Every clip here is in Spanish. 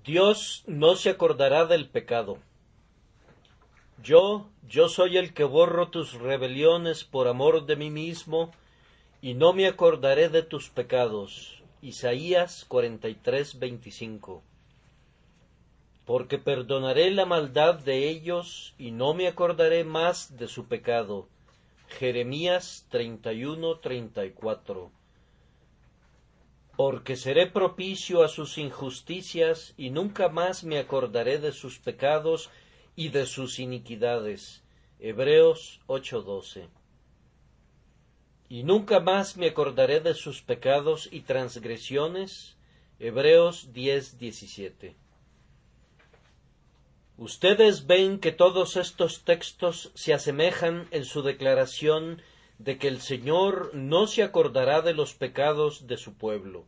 Dios no se acordará del pecado. Yo soy el que borro tus rebeliones por amor de mí mismo, y no me acordaré de tus pecados. Isaías 43:25. Porque perdonaré la maldad de ellos, y no me acordaré más de su pecado. Jeremías 31:34. Porque seré propicio a sus injusticias, y nunca más me acordaré de sus pecados y de sus iniquidades. Hebreos 8:12. Y nunca más me acordaré de sus pecados y transgresiones. Hebreos 10:17. Ustedes ven que todos estos textos se asemejan en su declaración de que el Señor no se acordará de los pecados de su pueblo.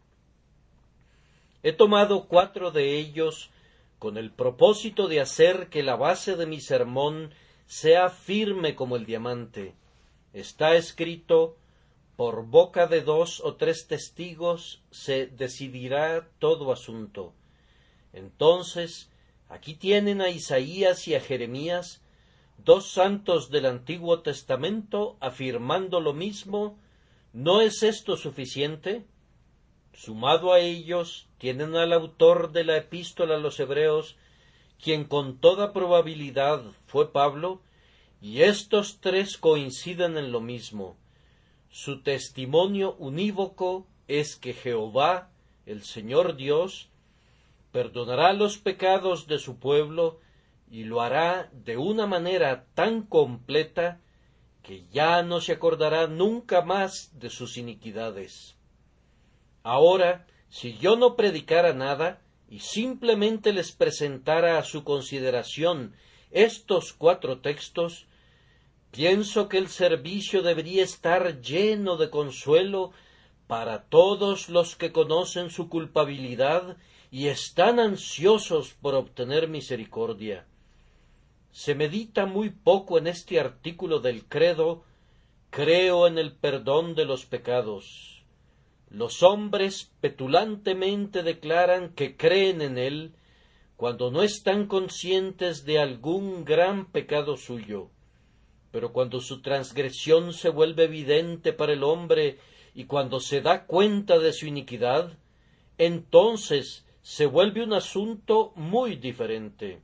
He tomado 4 de ellos con el propósito de hacer que la base de mi sermón sea firme como el diamante. Está escrito: por boca de 2 o 3 testigos se decidirá todo asunto. Entonces, aquí tienen a Isaías y a Jeremías, 2 santos del Antiguo Testamento, afirmando lo mismo. ¿No es esto suficiente? Sumado a ellos, tienen al autor de la epístola a los Hebreos, quien con toda probabilidad fue Pablo, y estos 3 coinciden en lo mismo. Su testimonio unívoco es que Jehová, el Señor Dios, perdonará los pecados de su pueblo, y lo hará de una manera tan completa que ya no se acordará nunca más de sus iniquidades. Ahora, si yo no predicara nada y simplemente les presentara a su consideración estos 4 textos, pienso que el servicio debería estar lleno de consuelo para todos los que conocen su culpabilidad y están ansiosos por obtener misericordia. Se medita muy poco en este artículo del credo: creo en el perdón de los pecados. Los hombres petulantemente declaran que creen en él cuando no están conscientes de algún gran pecado suyo. Pero cuando su transgresión se vuelve evidente para el hombre y cuando se da cuenta de su iniquidad, entonces se vuelve un asunto muy diferente.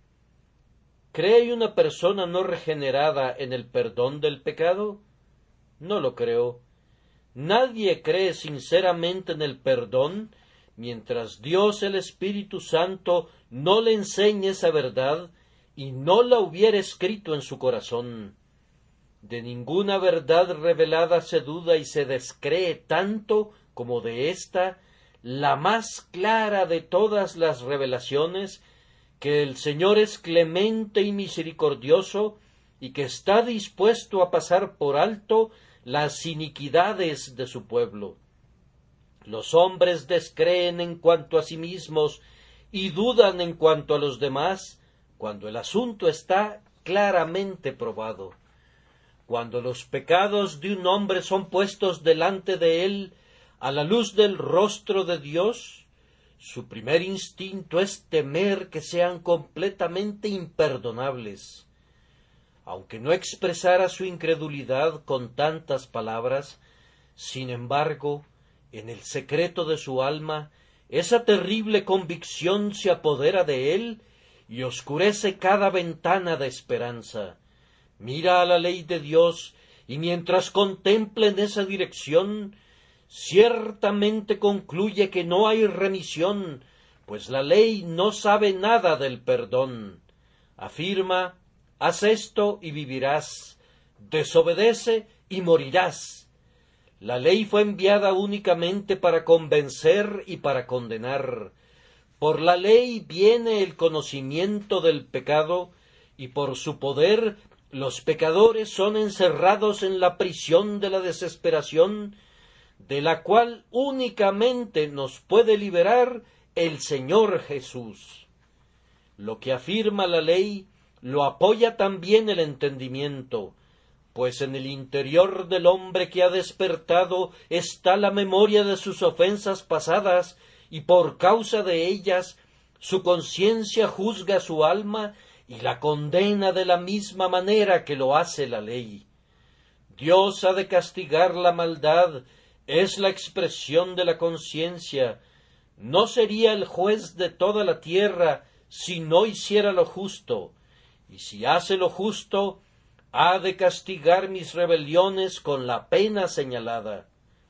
¿Cree una persona no regenerada en el perdón del pecado? No lo creo. Nadie cree sinceramente en el perdón mientras Dios el Espíritu Santo no le enseñe esa verdad y no la hubiera escrito en su corazón. De ninguna verdad revelada se duda y se descree tanto como de esta, la más clara de todas las revelaciones, que el Señor es clemente y misericordioso y que está dispuesto a pasar por alto las iniquidades de su pueblo. Los hombres descreen en cuanto a sí mismos y dudan en cuanto a los demás, cuando el asunto está claramente probado. Cuando los pecados de un hombre son puestos delante de él a la luz del rostro de Dios, su primer instinto es temer que sean completamente imperdonables. Aunque no expresara su incredulidad con tantas palabras, sin embargo, en el secreto de su alma, esa terrible convicción se apodera de él y oscurece cada ventana de esperanza. Mira a la ley de Dios, y mientras contempla en esa dirección, ciertamente concluye que no hay remisión, pues la ley no sabe nada del perdón. Afirma: haz esto y vivirás, desobedece y morirás. La ley fue enviada únicamente para convencer y para condenar. Por la ley viene el conocimiento del pecado, y por su poder los pecadores son encerrados en la prisión de la desesperación, de la cual únicamente nos puede liberar el Señor Jesús. Lo que afirma la ley lo apoya también el entendimiento, pues en el interior del hombre que ha despertado está la memoria de sus ofensas pasadas, y por causa de ellas su conciencia juzga su alma y la condena de la misma manera que lo hace la ley. Dios ha de castigar la maldad, es la expresión de la conciencia. No sería el juez de toda la tierra si no hiciera lo justo, y si hace lo justo, ha de castigar mis rebeliones con la pena señalada.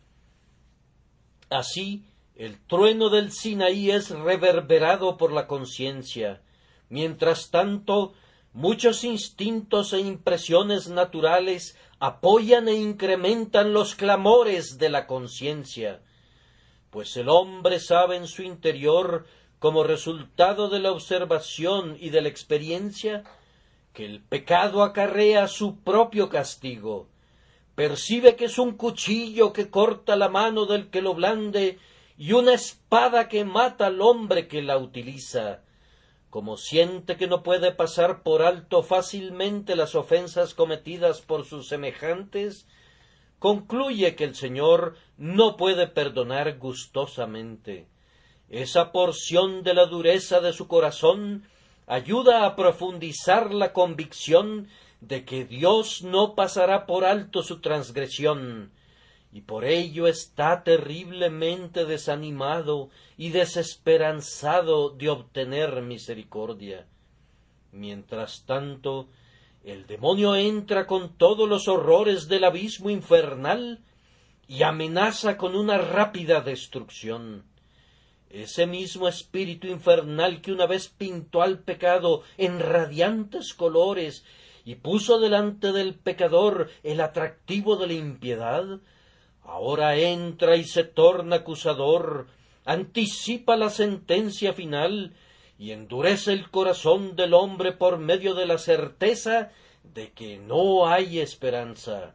Así, el trueno del Sinaí es reverberado por la conciencia. Mientras tanto, muchos instintos e impresiones naturales apoyan e incrementan los clamores de la conciencia, pues el hombre sabe en su interior, como resultado de la observación y de la experiencia, que el pecado acarrea su propio castigo. Percibe que es un cuchillo que corta la mano del que lo blande y una espada que mata al hombre que la utiliza. Como siente que no puede pasar por alto fácilmente las ofensas cometidas por sus semejantes, concluye que el Señor no puede perdonar gustosamente. Esa porción de la dureza de su corazón ayuda a profundizar la convicción de que Dios no pasará por alto su transgresión, y por ello está terriblemente desanimado y desesperanzado de obtener misericordia. Mientras tanto, el demonio entra con todos los horrores del abismo infernal y amenaza con una rápida destrucción. Ese mismo espíritu infernal que una vez pintó al pecado en radiantes colores y puso delante del pecador el atractivo de la impiedad, ahora entra y se torna acusador, anticipa la sentencia final y endurece el corazón del hombre por medio de la certeza de que no hay esperanza.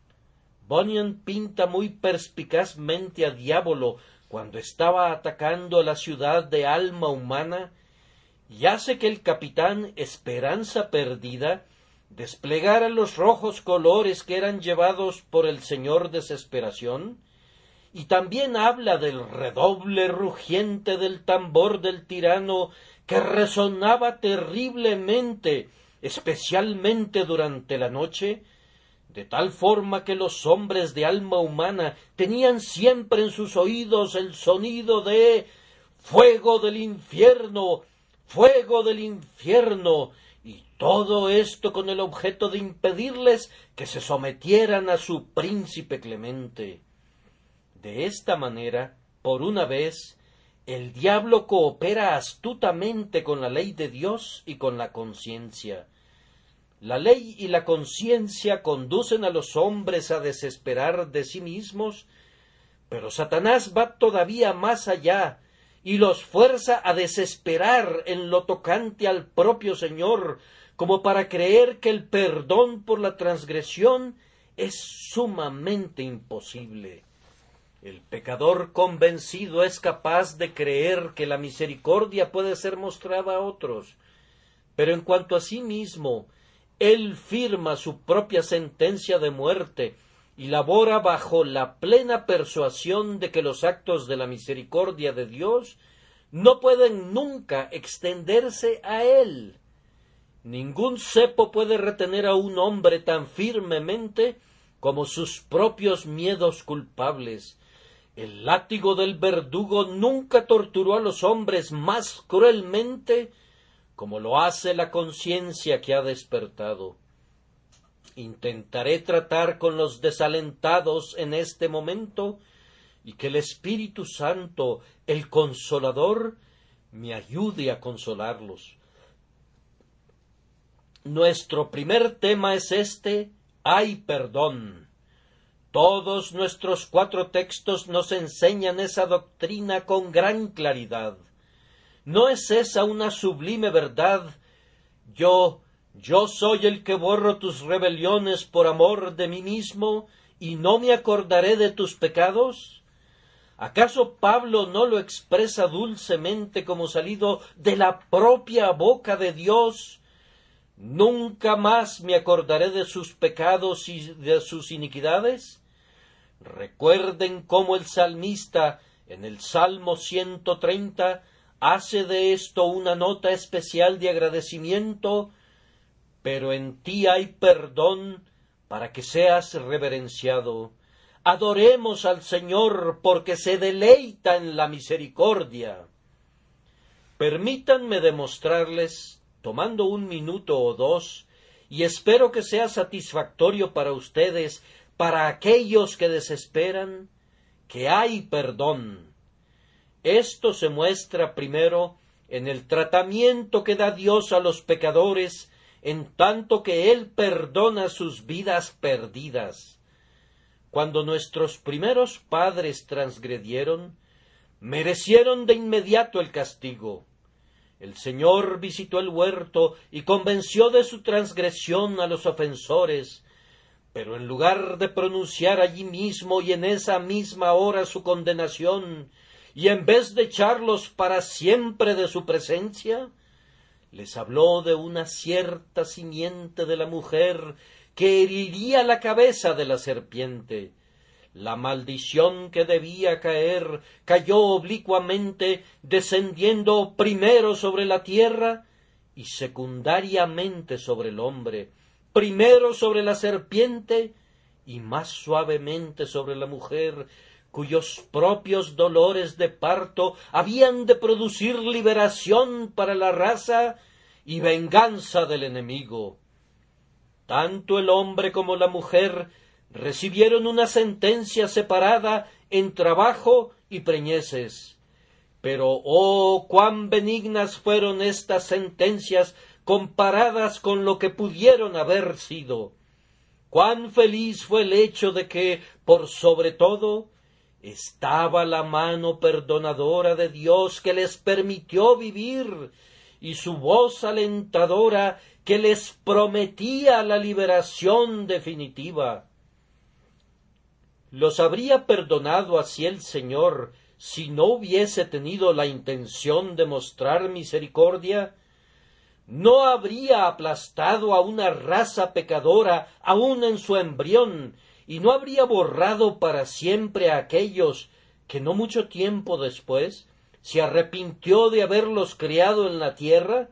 Bunyan pinta muy perspicazmente a Diablo cuando estaba atacando a la ciudad de alma humana y hace que el capitán Esperanza Perdida desplegara los rojos colores que eran llevados por el señor Desesperación, y también habla del redoble rugiente del tambor del tirano que resonaba terriblemente, especialmente durante la noche, de tal forma que los hombres de alma humana tenían siempre en sus oídos el sonido de «fuego del infierno, fuego del infierno», y todo esto con el objeto de impedirles que se sometieran a su príncipe clemente. De esta manera, por una vez, el diablo coopera astutamente con la ley de Dios y con la conciencia. La ley y la conciencia conducen a los hombres a desesperar de sí mismos, pero Satanás va todavía más allá y los fuerza a desesperar en lo tocante al propio Señor, como para creer que el perdón por la transgresión es sumamente imposible. El pecador convencido es capaz de creer que la misericordia puede ser mostrada a otros, pero en cuanto a sí mismo, él firma su propia sentencia de muerte y labora bajo la plena persuasión de que los actos de la misericordia de Dios no pueden nunca extenderse a él. Ningún cepo puede retener a un hombre tan firmemente como sus propios miedos culpables. El látigo del verdugo nunca torturó a los hombres más cruelmente como lo hace la conciencia que ha despertado. Intentaré tratar con los desalentados en este momento y que el Espíritu Santo, el Consolador, me ayude a consolarlos. Nuestro primer tema es este: hay perdón. Todos nuestros 4 textos nos enseñan esa doctrina con gran claridad. ¿No es esa una sublime verdad? Yo soy el que borro tus rebeliones por amor de mí mismo, y no me acordaré de tus pecados. ¿Acaso Pablo no lo expresa dulcemente como salido de la propia boca de Dios? ¿Nunca más me acordaré de sus pecados y de sus iniquidades? Recuerden cómo el salmista, en el Salmo 130, hace de esto una nota especial de agradecimiento, pero en ti hay perdón para que seas reverenciado. Adoremos al Señor porque se deleita en la misericordia. Permítanme demostrarles, tomando un minuto o dos, y espero que sea satisfactorio para ustedes, para aquellos que desesperan, que hay perdón. Esto se muestra primero en el tratamiento que da Dios a los pecadores, en tanto que Él perdona sus vidas perdidas. Cuando nuestros primeros padres transgredieron, merecieron de inmediato el castigo. El Señor visitó el huerto y convenció de su transgresión a los ofensores, pero en lugar de pronunciar allí mismo y en esa misma hora su condenación, y en vez de echarlos para siempre de su presencia, les habló de una cierta simiente de la mujer que heriría la cabeza de la serpiente. La maldición que debía caer cayó oblicuamente, descendiendo primero sobre la tierra y secundariamente sobre el hombre, primero sobre la serpiente y más suavemente sobre la mujer, cuyos propios dolores de parto habían de producir liberación para la raza y venganza del enemigo. Tanto el hombre como la mujer recibieron una sentencia separada en trabajo y preñeces. Pero, oh, cuán benignas fueron estas sentencias comparadas con lo que pudieron haber sido. Cuán feliz fue el hecho de que, por sobre todo, estaba la mano perdonadora de Dios que les permitió vivir, y su voz alentadora que les prometía la liberación definitiva. ¿Los habría perdonado así el Señor si no hubiese tenido la intención de mostrar misericordia? ¿No habría aplastado a una raza pecadora aún en su embrión, y no habría borrado para siempre a aquellos que no mucho tiempo después se arrepintió de haberlos criado en la tierra?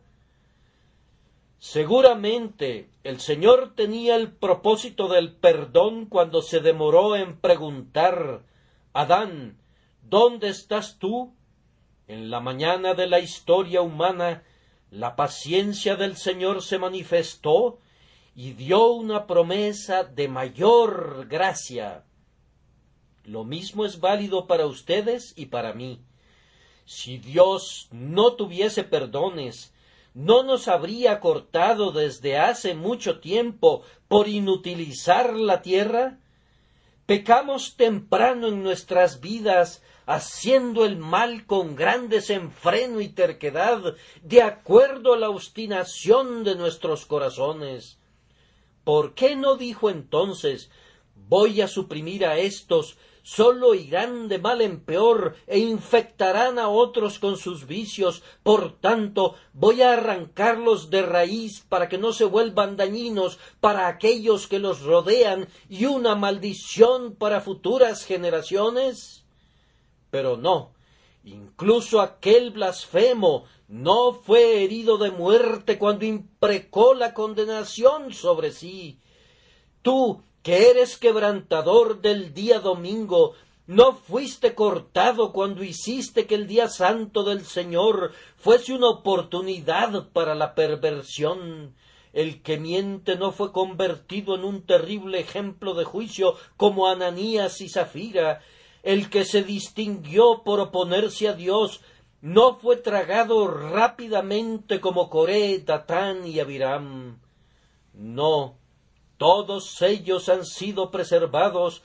Seguramente el Señor tenía el propósito del perdón cuando se demoró en preguntar: Adán, ¿dónde estás tú? En la mañana de la historia humana, la paciencia del Señor se manifestó y dio una promesa de mayor gracia. Lo mismo es válido para ustedes y para mí. Si Dios no tuviese perdones, ¿no nos habría cortado desde hace mucho tiempo por inutilizar la tierra? Pecamos temprano en nuestras vidas, haciendo el mal con gran desenfreno y terquedad, de acuerdo a la obstinación de nuestros corazones. ¿Por qué no dijo entonces: voy a suprimir a estos, sólo irán de mal en peor e infectarán a otros con sus vicios? Por tanto, voy a arrancarlos de raíz para que no se vuelvan dañinos para aquellos que los rodean y una maldición para futuras generaciones. Pero no, incluso aquel blasfemo no fue herido de muerte cuando imprecó la condenación sobre sí. Tú, que eres quebrantador del día domingo, ¿no fuiste cortado cuando hiciste que el día santo del Señor fuese una oportunidad para la perversión? El que miente no fue convertido en un terrible ejemplo de juicio como Ananías y Zafira. El que se distinguió por oponerse a Dios no fue tragado rápidamente como Coré, Datán y Abiram. No, todos ellos han sido preservados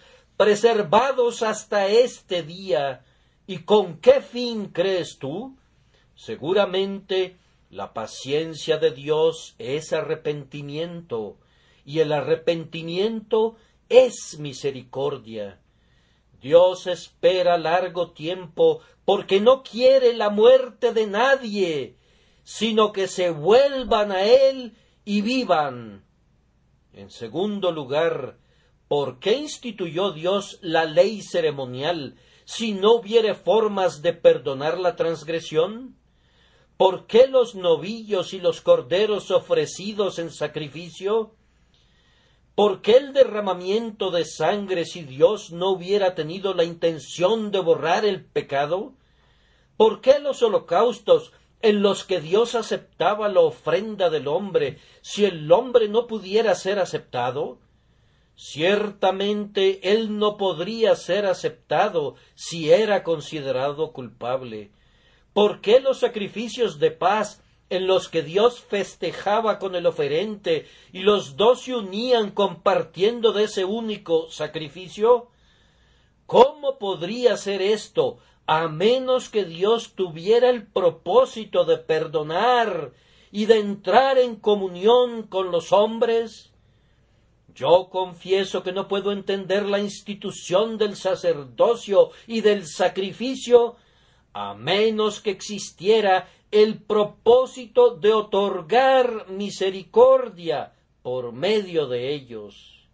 hasta este día. ¿Y con qué fin crees tú? Seguramente la paciencia de Dios es arrepentimiento, y el arrepentimiento es misericordia. Dios espera largo tiempo porque no quiere la muerte de nadie, sino que se vuelvan a Él y vivan. En segundo lugar, ¿por qué instituyó Dios la ley ceremonial si no hubiere formas de perdonar la transgresión? ¿Por qué los novillos y los corderos ofrecidos en sacrificio? ¿Por qué el derramamiento de sangre si Dios no hubiera tenido la intención de borrar el pecado? ¿Por qué los holocaustos en los que Dios aceptaba la ofrenda del hombre si el hombre no pudiera ser aceptado? Ciertamente él no podría ser aceptado si era considerado culpable. ¿Por qué los sacrificios de paz en los que Dios festejaba con el oferente y los dos se unían compartiendo de ese único sacrificio? ¿Cómo podría ser esto a menos que Dios tuviera el propósito de perdonar y de entrar en comunión con los hombres? Yo confieso que no puedo entender la institución del sacerdocio y del sacrificio a menos que existiera el propósito de otorgar misericordia por medio de ellos.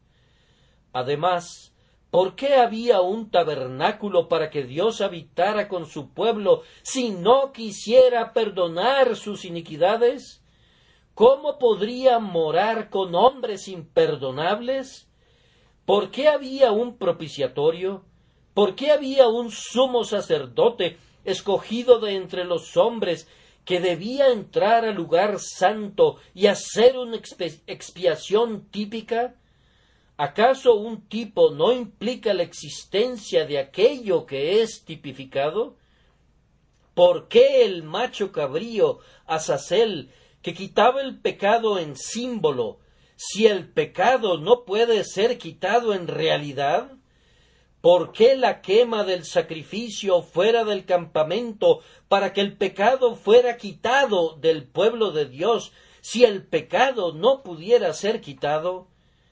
Además, ¿por qué había un tabernáculo para que Dios habitara con su pueblo si no quisiera perdonar sus iniquidades? ¿Cómo podría morar con hombres imperdonables? ¿Por qué había un propiciatorio? ¿Por qué había un sumo sacerdote escogido de entre los hombres que debía entrar al lugar santo y hacer una expiación típica? ¿Acaso un tipo no implica la existencia de aquello que es tipificado? ¿Por qué el macho cabrío, Azazel, que quitaba el pecado en símbolo, si el pecado no puede ser quitado en realidad? ¿Por qué la quema del sacrificio fuera del campamento para que el pecado fuera quitado del pueblo de Dios, si el pecado no pudiera ser quitado?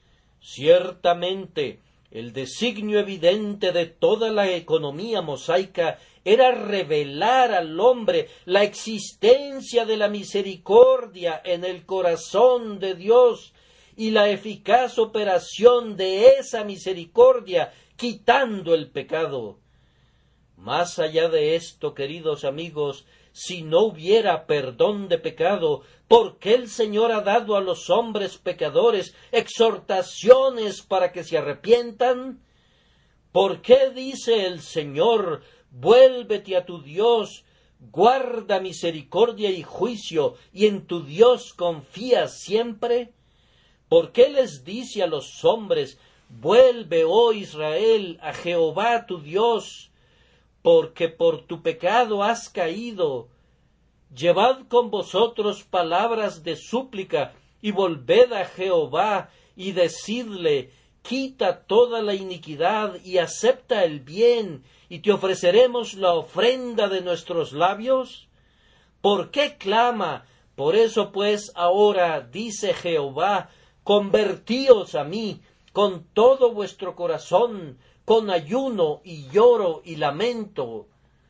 Ciertamente, el designio evidente de toda la economía mosaica era revelar al hombre la existencia de la misericordia en el corazón de Dios y la eficaz operación de esa misericordia quitando el pecado. Más allá de esto, queridos amigos, si no hubiera perdón de pecado, ¿por qué el Señor ha dado a los hombres pecadores exhortaciones para que se arrepientan? ¿Por qué dice el Señor, vuélvete a tu Dios, guarda misericordia y juicio, y en tu Dios confía siempre? ¿Por qué les dice a los hombres, vuelve, oh Israel, a Jehová tu Dios, porque por tu pecado has caído? Llevad con vosotros palabras de súplica, y volved a Jehová, y decidle, quita toda la iniquidad, y acepta el bien, y te ofreceremos la ofrenda de nuestros labios. ¿Por qué clama? Por eso pues ahora, dice Jehová, convertíos a mí, con todo vuestro corazón, con ayuno y lloro y lamento.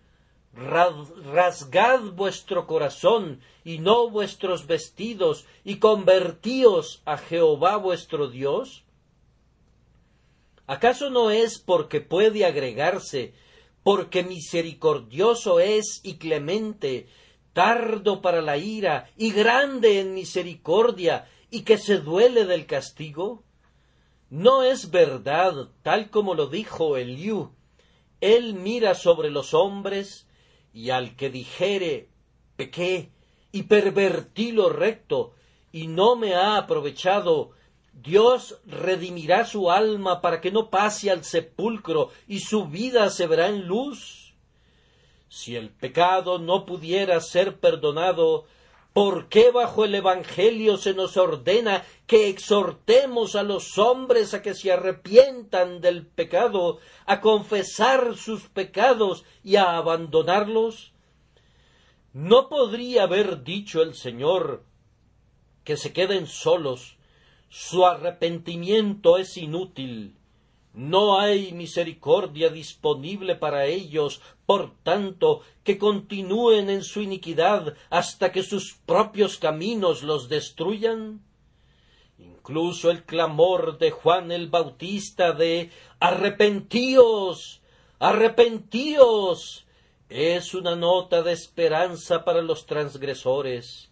Rasgad vuestro corazón y no vuestros vestidos, y convertíos a Jehová vuestro Dios. ¿Acaso no es porque puede agregarse, porque misericordioso es y clemente, tardo para la ira y grande en misericordia, y que se duele del castigo? ¿No es verdad, tal como lo dijo Eliú, él mira sobre los hombres, y al que dijere, pequé, y pervertí lo recto, y no me ha aprovechado, Dios redimirá su alma para que no pase al sepulcro, y su vida se verá en luz? Si el pecado no pudiera ser perdonado, ¿por qué bajo el Evangelio se nos ordena que exhortemos a los hombres a que se arrepientan del pecado, a confesar sus pecados y a abandonarlos? ¿No podría haber dicho el Señor que se queden solos? Su arrepentimiento es inútil. No hay misericordia disponible para ellos, por tanto, que continúen en su iniquidad hasta que sus propios caminos los destruyan. Incluso el clamor de Juan el Bautista de «¡Arrepentíos! ¡Arrepentíos!» Es una nota de esperanza para los transgresores.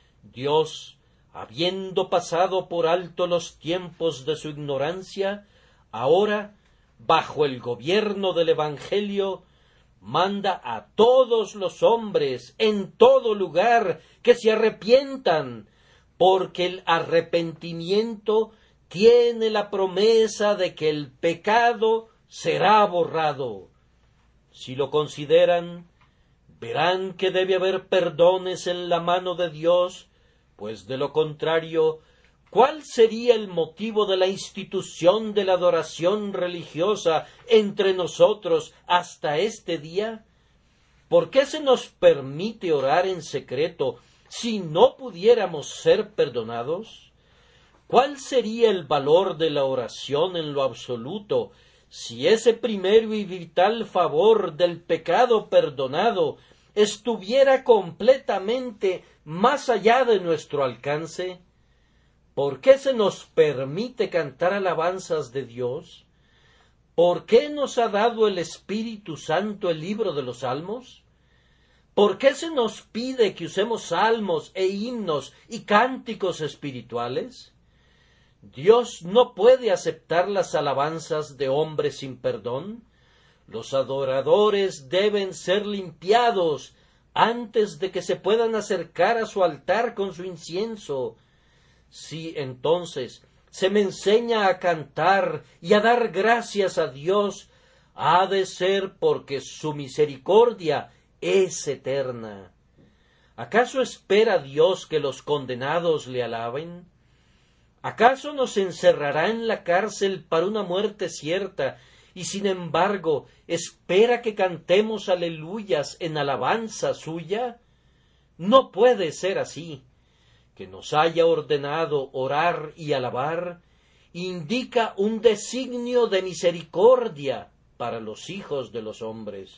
Dios, habiendo pasado por alto los tiempos de su ignorancia, ahora, bajo el gobierno del Evangelio, manda a todos los hombres en todo lugar que se arrepientan, porque el arrepentimiento tiene la promesa de que el pecado será borrado. Si lo consideran, verán que debe haber perdones en la mano de Dios, pues de lo contrario, ¿cuál sería el motivo de la institución de la adoración religiosa entre nosotros hasta este día? ¿Por qué se nos permite orar en secreto si no pudiéramos ser perdonados? ¿Cuál sería el valor de la oración en lo absoluto si ese primero y vital favor del pecado perdonado estuviera completamente más allá de nuestro alcance? ¿Por qué se nos permite cantar alabanzas de Dios? ¿Por qué nos ha dado el Espíritu Santo el libro de los Salmos? ¿Por qué se nos pide que usemos salmos e himnos y cánticos espirituales? Dios no puede aceptar las alabanzas de hombres sin perdón. Los adoradores deben ser limpiados antes de que se puedan acercar a su altar con su incienso. Si entonces se me enseña a cantar y a dar gracias a Dios, ha de ser porque su misericordia es eterna. ¿Acaso espera Dios que los condenados le alaben? ¿Acaso nos encerrará en la cárcel para una muerte cierta, y sin embargo espera que cantemos aleluyas en alabanza suya? No puede ser así. Que nos haya ordenado orar y alabar indica un designio de misericordia para los hijos de los hombres.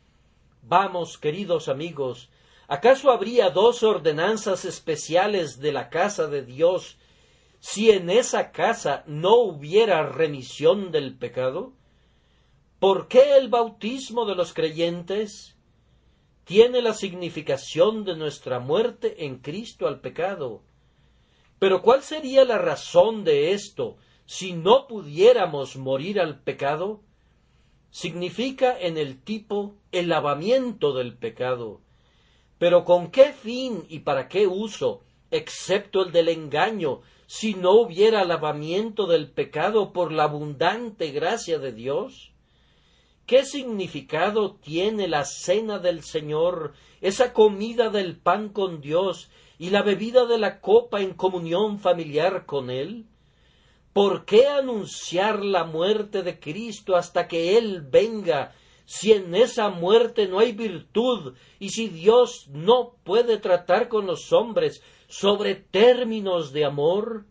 Vamos, queridos amigos, ¿acaso habría dos ordenanzas especiales de la casa de Dios si en esa casa no hubiera remisión del pecado? ¿Por qué el bautismo de los creyentes tiene la significación de nuestra muerte en Cristo al pecado? Pero ¿cuál sería la razón de esto si no pudiéramos morir al pecado? Significa en el tipo el lavamiento del pecado. Pero ¿con qué fin y para qué uso, excepto el del engaño, si no hubiera lavamiento del pecado por la abundante gracia de Dios? ¿Qué significado tiene la cena del Señor, esa comida del pan con Dios y la bebida de la copa en comunión familiar con Él? ¿Por qué anunciar la muerte de Cristo hasta que Él venga, si en esa muerte no hay virtud y si Dios no puede tratar con los hombres sobre términos de amor?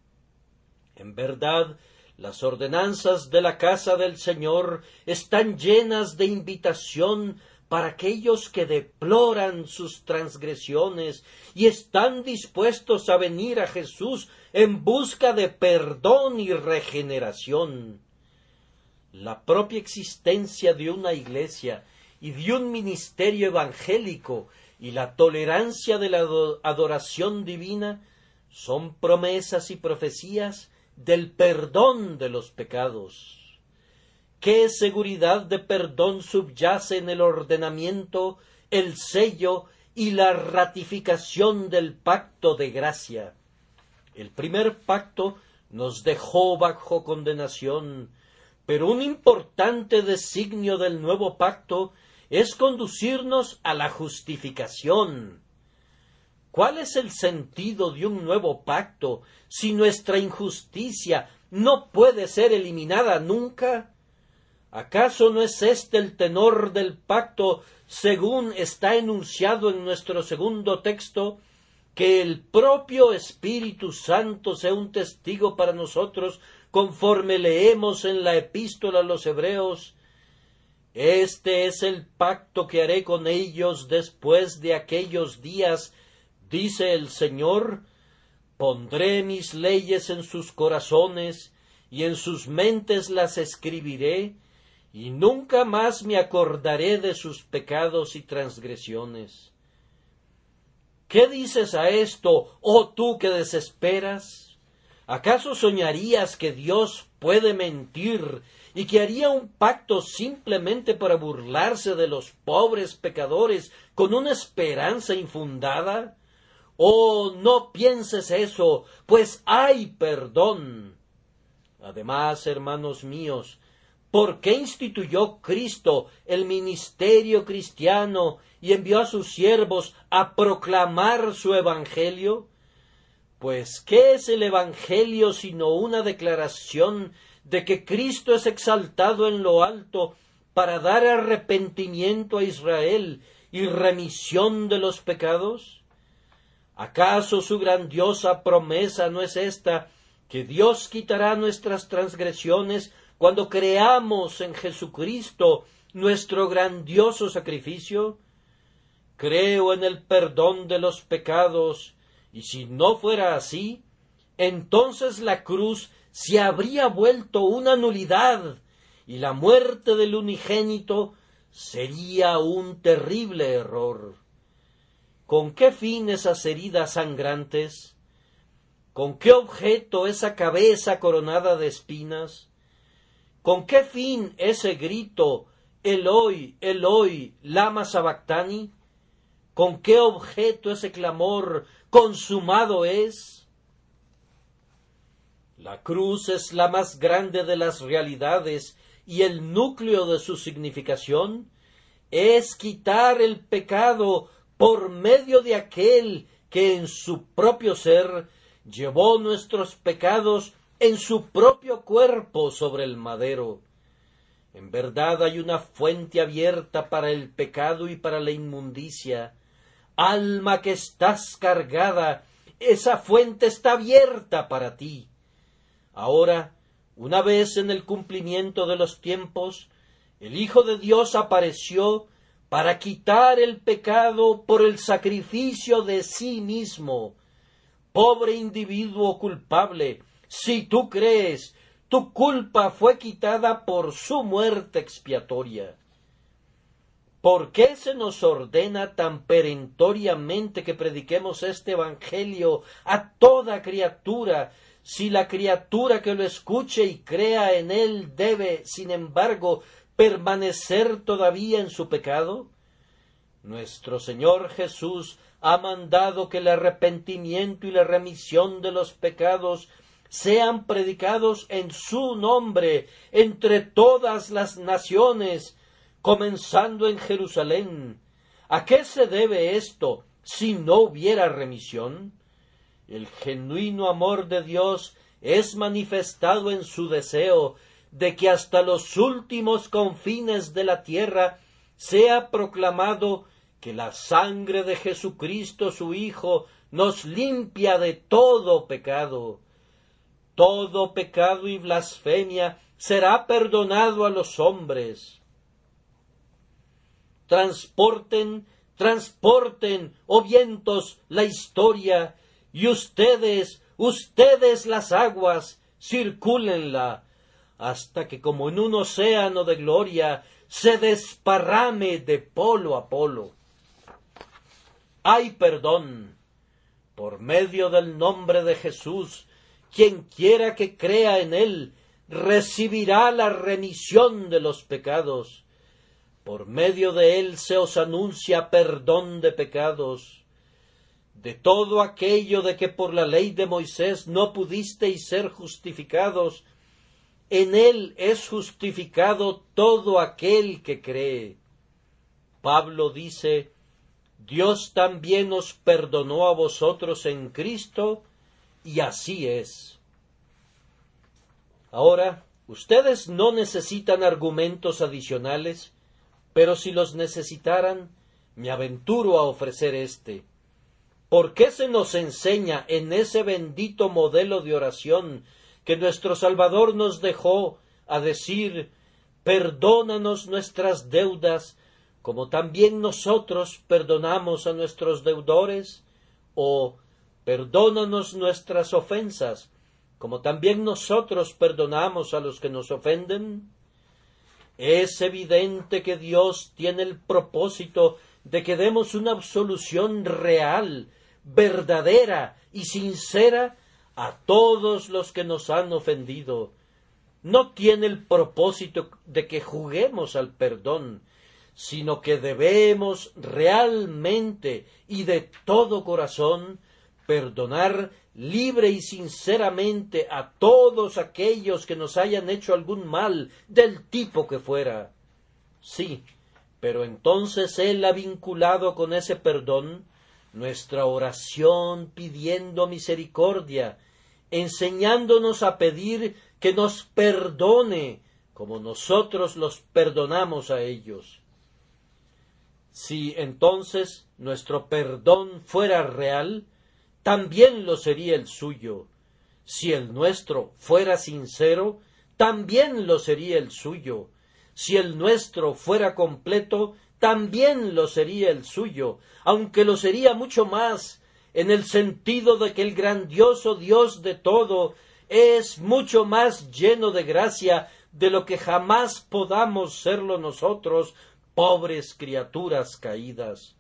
En verdad, las ordenanzas de la casa del Señor están llenas de invitación para aquellos que deploran sus transgresiones y están dispuestos a venir a Jesús en busca de perdón y regeneración. La propia existencia de una iglesia y de un ministerio evangélico y la tolerancia de la adoración divina son promesas y profecías del perdón de los pecados. ¿Qué seguridad de perdón subyace en el ordenamiento, el sello y la ratificación del pacto de gracia? El primer pacto nos dejó bajo condenación, pero un importante designio del nuevo pacto es conducirnos a la justificación. ¿Cuál es el sentido de un nuevo pacto si nuestra injusticia no puede ser eliminada nunca? ¿Acaso no es este el tenor del pacto, según está enunciado en nuestro segundo texto, que el propio Espíritu Santo sea un testigo para nosotros, conforme leemos en la epístola a los Hebreos? Este es el pacto que haré con ellos después de aquellos días, dice el Señor, pondré mis leyes en sus corazones, y en sus mentes las escribiré, y nunca más me acordaré de sus pecados y transgresiones. ¿Qué dices a esto, oh tú que desesperas? ¿Acaso soñarías que Dios puede mentir y que haría un pacto simplemente para burlarse de los pobres pecadores con una esperanza infundada? Oh, no pienses eso, pues hay perdón. Además, hermanos míos, ¿por qué instituyó Cristo el ministerio cristiano y envió a sus siervos a proclamar su evangelio? Pues, ¿qué es el evangelio sino una declaración de que Cristo es exaltado en lo alto para dar arrepentimiento a Israel y remisión de los pecados? ¿Acaso su grandiosa promesa no es esta, que Dios quitará nuestras transgresiones cuando creamos en Jesucristo, nuestro grandioso sacrificio? Creo en el perdón de los pecados, y si no fuera así, entonces la cruz se habría vuelto una nulidad, y la muerte del unigénito sería un terrible error. ¿Con qué fin esas heridas sangrantes? ¿Con qué objeto esa cabeza coronada de espinas? ¿Con qué fin ese grito, Eloi, Eloi, lama sabactani? ¿Con qué objeto ese clamor, consumado es? La cruz es la más grande de las realidades y el núcleo de su significación es quitar el pecado por medio de aquel que en su propio ser llevó nuestros pecados en su propio cuerpo sobre el madero. En verdad hay una fuente abierta para el pecado y para la inmundicia. Alma que estás cargada, esa fuente está abierta para ti. Ahora, una vez en el cumplimiento de los tiempos, el Hijo de Dios apareció para quitar el pecado por el sacrificio de sí mismo. Pobre individuo culpable, si tú crees, tu culpa fue quitada por su muerte expiatoria. ¿Por qué se nos ordena tan perentoriamente que prediquemos este evangelio a toda criatura, si la criatura que lo escuche y crea en él debe, sin embargo, permanecer todavía en su pecado? Nuestro Señor Jesús ha mandado que el arrepentimiento y la remisión de los pecados sean predicados en su nombre entre todas las naciones, comenzando en Jerusalén. ¿A qué se debe esto si no hubiera remisión? El genuino amor de Dios es manifestado en su deseo de que hasta los últimos confines de la tierra sea proclamado que la sangre de Jesucristo su Hijo nos limpia de todo pecado. Todo pecado y blasfemia será perdonado a los hombres. Transporten, oh vientos, la historia, y ustedes las aguas, circúlenla, hasta que como en un océano de gloria se desparrame de polo a polo. Hay perdón. Por medio del nombre de Jesús, quien quiera que crea en él, recibirá la remisión de los pecados. Por medio de él se os anuncia perdón de pecados. De todo aquello de que por la ley de Moisés no pudisteis ser justificados, en él es justificado todo aquel que cree. Pablo dice: Dios también os perdonó a vosotros en Cristo, y así es. Ahora, ustedes no necesitan argumentos adicionales, pero si los necesitaran, me aventuro a ofrecer este. ¿Por qué se nos enseña en ese bendito modelo de oración que nuestro Salvador nos dejó a decir: perdónanos nuestras deudas, como también nosotros perdonamos a nuestros deudores? O perdónanos nuestras ofensas, como también nosotros perdonamos a los que nos ofenden. Es evidente que Dios tiene el propósito de que demos una absolución real, verdadera y sincera a todos los que nos han ofendido. No tiene el propósito de que juguemos al perdón, sino que debemos realmente y de todo corazón perdonar libre y sinceramente a todos aquellos que nos hayan hecho algún mal, del tipo que fuera. Sí, pero entonces Él ha vinculado con ese perdón nuestra oración pidiendo misericordia, enseñándonos a pedir que nos perdone como nosotros los perdonamos a ellos. Si entonces nuestro perdón fuera real, también lo sería el suyo. Si el nuestro fuera sincero, también lo sería el suyo. Si el nuestro fuera completo, también lo sería el suyo, aunque lo sería mucho más, en el sentido de que el grandioso Dios de todo es mucho más lleno de gracia de lo que jamás podamos serlo nosotros, pobres criaturas caídas.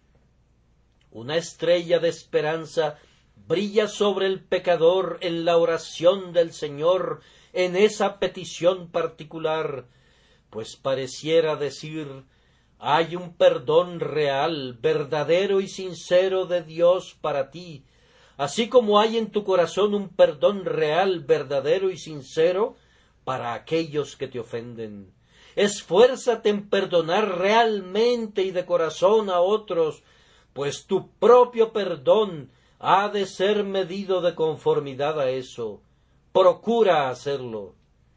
Una estrella de esperanza brilla sobre el pecador en la oración del Señor, en esa petición particular, pues pareciera decir: hay un perdón real, verdadero y sincero de Dios para ti, así como hay en tu corazón un perdón real, verdadero y sincero para aquellos que te ofenden. Esfuérzate en perdonar realmente y de corazón a otros, pues tu propio perdón ha de ser medido de conformidad a eso. Procura hacerlo.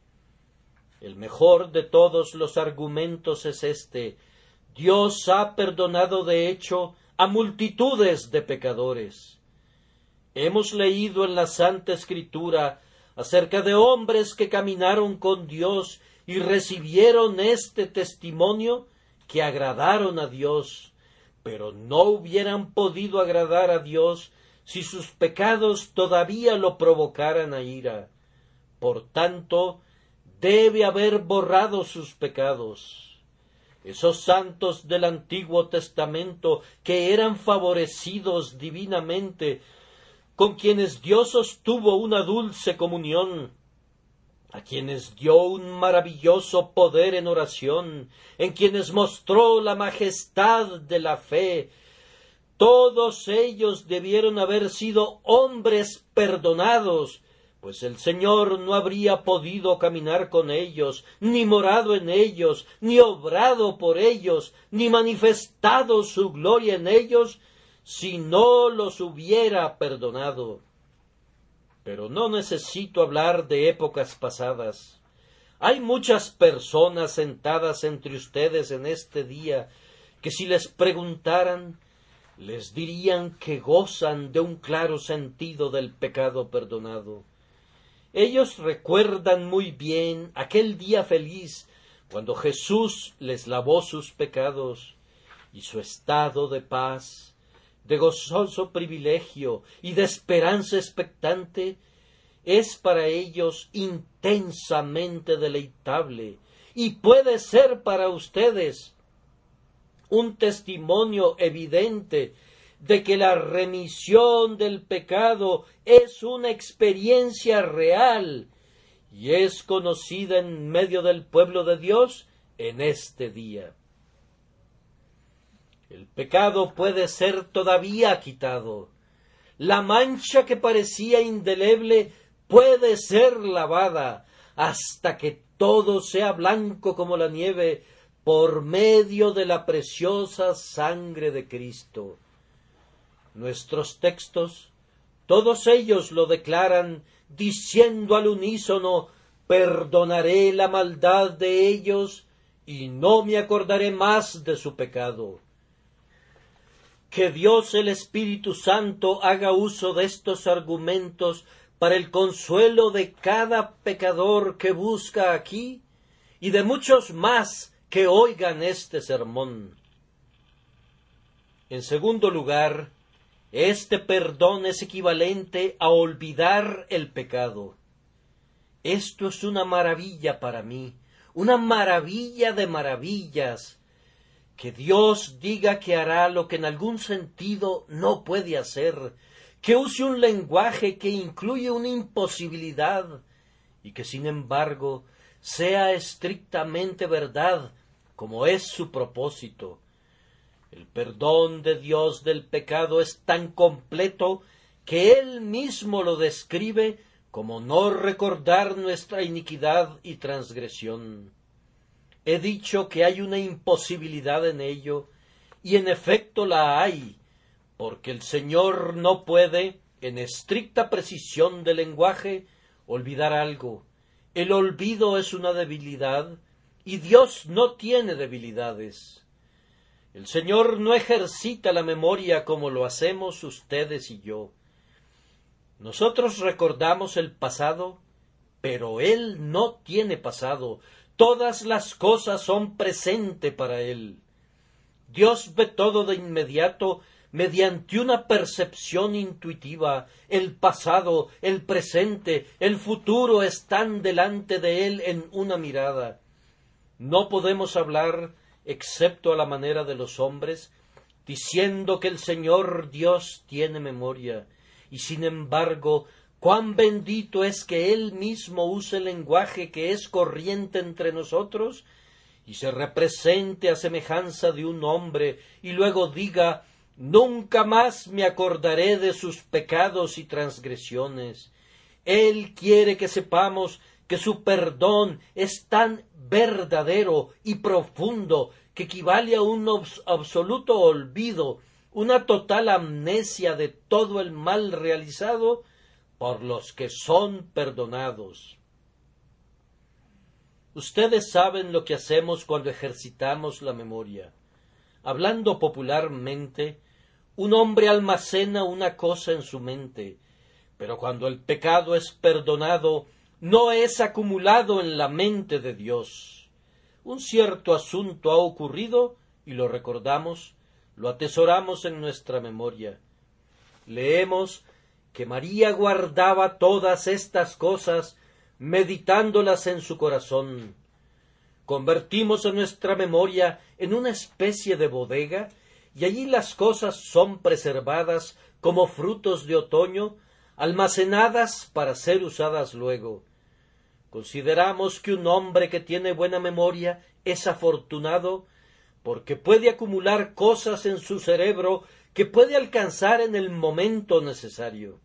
El mejor de todos los argumentos es este: Dios ha perdonado de hecho a multitudes de pecadores. Hemos leído en la Santa Escritura acerca de hombres que caminaron con Dios y recibieron este testimonio, que agradaron a Dios, pero no hubieran podido agradar a Dios si sus pecados todavía lo provocaran a ira. Por tanto, debe haber borrado sus pecados. Esos santos del Antiguo Testamento que eran favorecidos divinamente, con quienes Dios sostuvo una dulce comunión, a quienes dio un maravilloso poder en oración, en quienes mostró la majestad de la fe, todos ellos debieron haber sido hombres perdonados, pues el Señor no habría podido caminar con ellos, ni morado en ellos, ni obrado por ellos, ni manifestado su gloria en ellos, si no los hubiera perdonado. Pero no necesito hablar de épocas pasadas. Hay muchas personas sentadas entre ustedes en este día que, si les preguntaran, les dirían que gozan de un claro sentido del pecado perdonado. Ellos recuerdan muy bien aquel día feliz cuando Jesús les lavó sus pecados, y su estado de paz, de gozoso privilegio y de esperanza expectante es para ellos intensamente deleitable, y puede ser para ustedes un testimonio evidente de que la remisión del pecado es una experiencia real y es conocida en medio del pueblo de Dios en este día. El pecado puede ser todavía quitado. La mancha que parecía indeleble puede ser lavada hasta que todo sea blanco como la nieve por medio de la preciosa sangre de Cristo. Nuestros textos, todos ellos lo declaran diciendo al unísono: perdonaré la maldad de ellos y no me acordaré más de su pecado. Que Dios el Espíritu Santo haga uso de estos argumentos para el consuelo de cada pecador que busca aquí y de muchos más que oigan este sermón. En segundo lugar, este perdón es equivalente a olvidar el pecado. Esto es una maravilla para mí, una maravilla de maravillas, que Dios diga que hará lo que en algún sentido no puede hacer, que use un lenguaje que incluye una imposibilidad y que sin embargo sea estrictamente verdad, como es su propósito. El perdón de Dios del pecado es tan completo que Él mismo lo describe como no recordar nuestra iniquidad y transgresión. He dicho que hay una imposibilidad en ello, y en efecto la hay, porque el Señor no puede, en estricta precisión de lenguaje, olvidar algo. El olvido es una debilidad, y Dios no tiene debilidades. El Señor no ejercita la memoria como lo hacemos ustedes y yo. Nosotros recordamos el pasado, pero Él no tiene pasado. Todas las cosas son presente para Él. Dios ve todo de inmediato mediante una percepción intuitiva. El pasado, el presente, el futuro están delante de Él en una mirada. No podemos hablar, excepto a la manera de los hombres, diciendo que el Señor Dios tiene memoria, y sin embargo, cuán bendito es que Él mismo use el lenguaje que es corriente entre nosotros, y se represente a semejanza de un hombre, y luego diga, nunca más me acordaré de sus pecados y transgresiones. Él quiere que sepamos que su perdón es tan verdadero y profundo que equivale a un absoluto olvido, una total amnesia de todo el mal realizado por los que son perdonados. Ustedes saben lo que hacemos cuando ejercitamos la memoria. Hablando popularmente, un hombre almacena una cosa en su mente, pero cuando el pecado es perdonado, no es acumulado en la mente de Dios. Un cierto asunto ha ocurrido y lo recordamos, lo atesoramos en nuestra memoria. Leemos que María guardaba todas estas cosas, meditándolas en su corazón. Convertimos en nuestra memoria en una especie de bodega, y allí las cosas son preservadas como frutos de otoño, almacenadas para ser usadas luego. Consideramos que un hombre que tiene buena memoria es afortunado, porque puede acumular cosas en su cerebro que puede alcanzar en el momento necesario.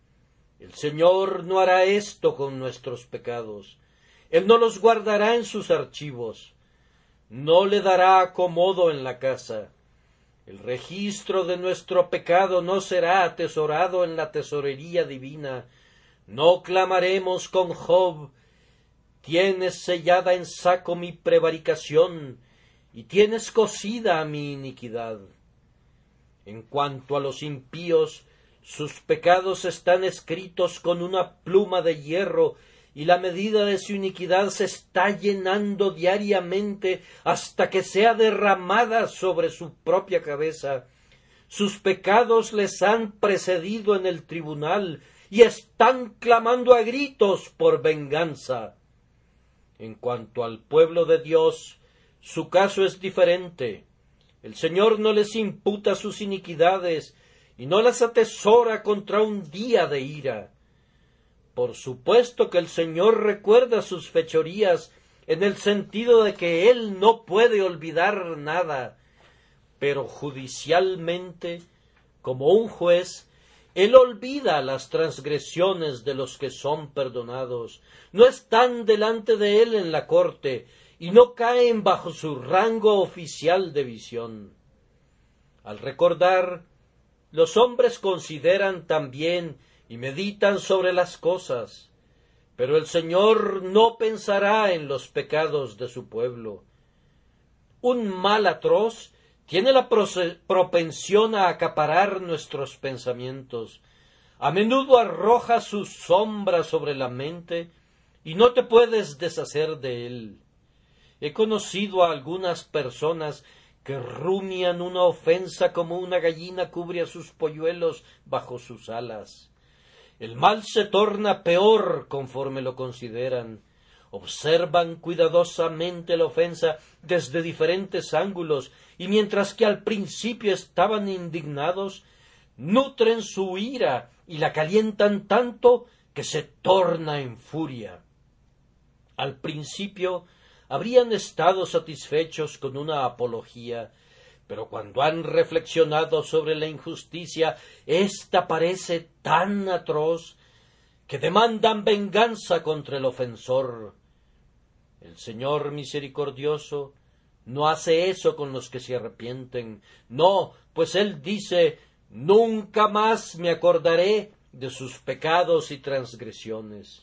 El Señor no hará esto con nuestros pecados. Él no los guardará en sus archivos. No le dará acomodo en la casa. El registro de nuestro pecado no será atesorado en la tesorería divina. No clamaremos con Job, tienes sellada en saco mi prevaricación, y tienes cosida mi iniquidad. En cuanto a los impíos, sus pecados están escritos con una pluma de hierro, y la medida de su iniquidad se está llenando diariamente hasta que sea derramada sobre su propia cabeza. Sus pecados les han precedido en el tribunal, y están clamando a gritos por venganza. En cuanto al pueblo de Dios, su caso es diferente. El Señor no les imputa sus iniquidades y no las atesora contra un día de ira. Por supuesto que el Señor recuerda sus fechorías en el sentido de que Él no puede olvidar nada, pero judicialmente, como un juez, Él olvida las transgresiones de los que son perdonados, no están delante de Él en la corte, y no caen bajo su rango oficial de visión. Al recordar, los hombres consideran también y meditan sobre las cosas, pero el Señor no pensará en los pecados de su pueblo. Un mal atroz tiene la propensión a acaparar nuestros pensamientos. A menudo arroja su sombra sobre la mente y no te puedes deshacer de él. He conocido a algunas personas que rumian una ofensa como una gallina cubre a sus polluelos bajo sus alas. El mal se torna peor conforme lo consideran. observan cuidadosamente la ofensa desde diferentes ángulos, y mientras que al principio estaban indignados, nutren su ira y la calientan tanto que se torna en furia. Al principio habrían estado satisfechos con una apología, pero cuando han reflexionado sobre la injusticia, ésta parece tan atroz que demandan venganza contra el ofensor. El Señor misericordioso no hace eso con los que se arrepienten. No, pues Él dice: nunca más me acordaré de sus pecados y transgresiones.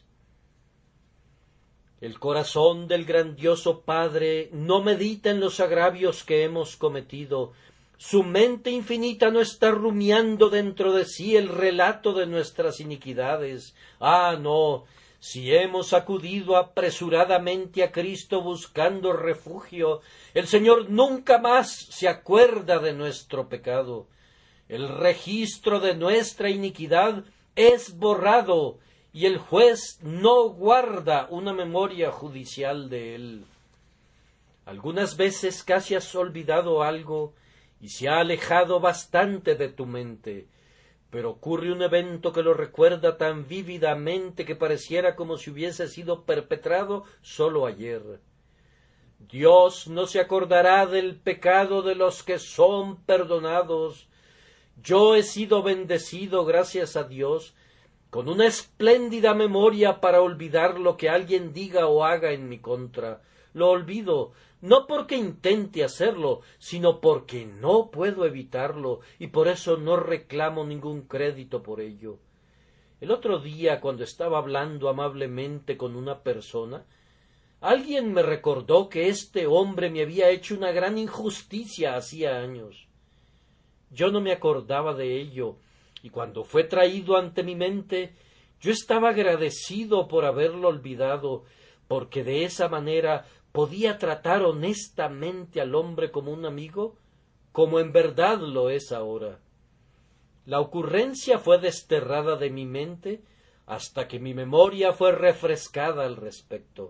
El corazón del grandioso Padre no medita en los agravios que hemos cometido. Su mente infinita no está rumiando dentro de sí el relato de nuestras iniquidades. Ah, no. Si hemos acudido apresuradamente a Cristo buscando refugio, el Señor nunca más se acuerda de nuestro pecado. El registro de nuestra iniquidad es borrado, y el juez no guarda una memoria judicial de él. Algunas veces casi has olvidado algo y se ha alejado bastante de tu mente, pero ocurre un evento que lo recuerda tan vívidamente que pareciera como si hubiese sido perpetrado sólo ayer. Dios no se acordará del pecado de los que son perdonados. Yo he sido bendecido, gracias a Dios, con una espléndida memoria para olvidar lo que alguien diga o haga en mi contra. Lo olvido, no porque intente hacerlo, sino porque no puedo evitarlo, y por eso no reclamo ningún crédito por ello. El otro día, cuando estaba hablando amablemente con una persona, alguien me recordó que este hombre me había hecho una gran injusticia hacía años. Yo no me acordaba de ello, y cuando fue traído ante mi mente, yo estaba agradecido por haberlo olvidado, porque de esa manera podía tratar honestamente al hombre como un amigo, como en verdad lo es ahora. La ocurrencia fue desterrada de mi mente hasta que mi memoria fue refrescada al respecto.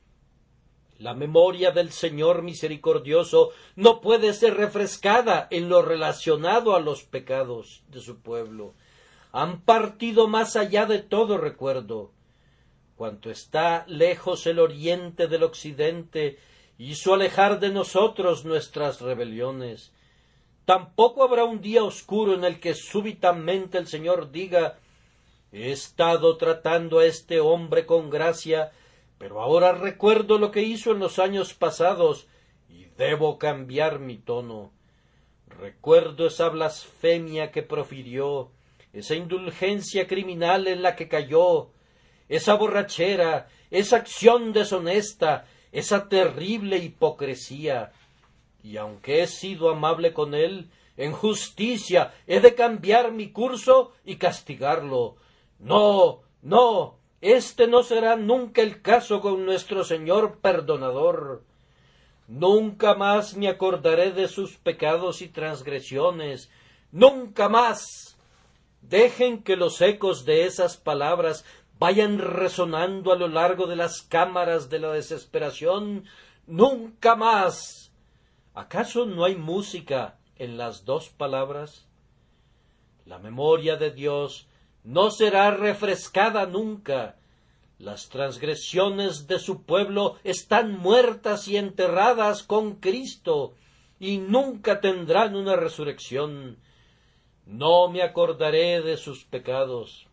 La memoria del Señor misericordioso no puede ser refrescada en lo relacionado a los pecados de su pueblo. Han partido más allá de todo recuerdo. Cuanto está lejos el oriente del occidente, hizo alejar de nosotros nuestras rebeliones. Tampoco habrá un día oscuro en el que súbitamente el Señor diga: he estado tratando a este hombre con gracia, pero ahora recuerdo lo que hizo en los años pasados y debo cambiar mi tono. Recuerdo esa blasfemia que profirió, esa indulgencia criminal en la que cayó, esa borrachera, esa acción deshonesta, esa terrible hipocresía. Y aunque he sido amable con él, en justicia he de cambiar mi curso y castigarlo. No, no. Este no será nunca el caso con nuestro Señor perdonador. Nunca más me acordaré de sus pecados y transgresiones. Nunca más. Dejen que los ecos de esas palabras vayan resonando a lo largo de las cámaras de la desesperación. Nunca más. ¿Acaso no hay música en las dos palabras? La memoria de Dios no será refrescada nunca. Las transgresiones de su pueblo están muertas y enterradas con Cristo, y nunca tendrán una resurrección. No me acordaré de sus pecados.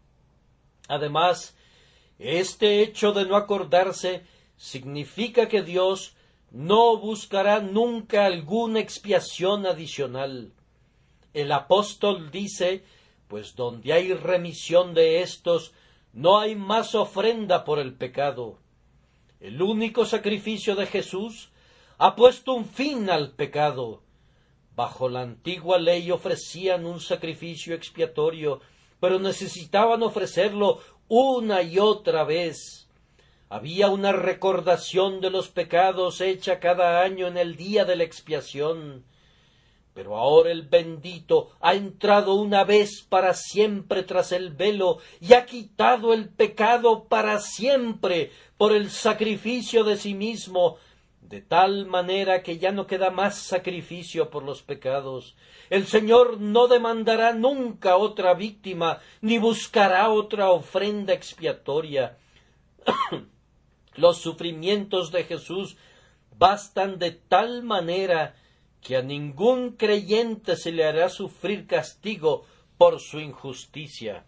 Además, este hecho de no acordarse significa que Dios no buscará nunca alguna expiación adicional. El apóstol dice: pues donde hay remisión de éstos, no hay más ofrenda por el pecado. El único sacrificio de Jesús ha puesto un fin al pecado. Bajo la antigua ley ofrecían un sacrificio expiatorio, pero necesitaban ofrecerlo una y otra vez. Había una recordación de los pecados hecha cada año en el día de la expiación. Pero ahora el bendito ha entrado una vez para siempre tras el velo y ha quitado el pecado para siempre por el sacrificio de sí mismo, de tal manera que ya no queda más sacrificio por los pecados. El Señor no demandará nunca otra víctima, ni buscará otra ofrenda expiatoria. Los sufrimientos de Jesús bastan de tal manera que a ningún creyente se le hará sufrir castigo por su injusticia.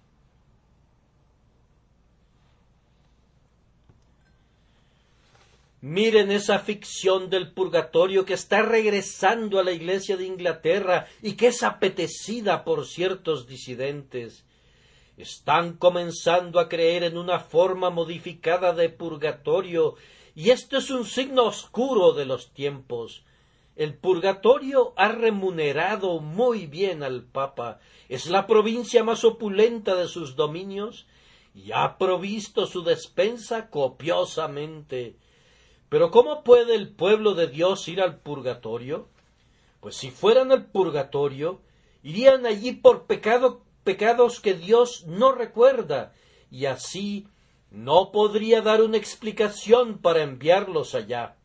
Miren esa ficción del purgatorio que está regresando a la Iglesia de Inglaterra y que es apetecida por ciertos disidentes. Están comenzando a creer en una forma modificada de purgatorio, y esto es un signo oscuro de los tiempos. El purgatorio ha remunerado muy bien al Papa, es la provincia más opulenta de sus dominios, y ha provisto su despensa copiosamente. Pero ¿cómo puede el pueblo de Dios ir al purgatorio? Pues si fueran al purgatorio, irían allí por pecados que Dios no recuerda, y así no podría dar una explicación para enviarlos allá.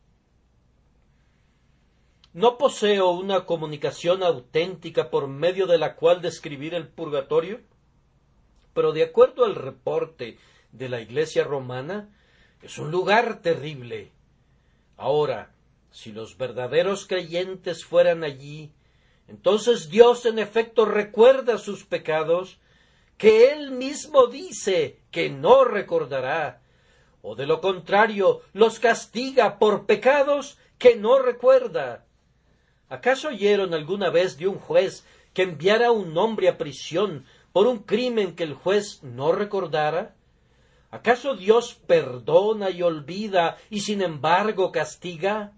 No poseo una comunicación auténtica por medio de la cual describir el purgatorio, pero de acuerdo al reporte de la Iglesia romana, es un lugar terrible. Ahora, si los verdaderos creyentes fueran allí, entonces Dios en efecto recuerda sus pecados, que Él mismo dice que no recordará, o de lo contrario, los castiga por pecados que no recuerda. ¿Acaso oyeron alguna vez de un juez que enviara a un hombre a prisión por un crimen que el juez no recordara? ¿Acaso Dios perdona y olvida y sin embargo castiga?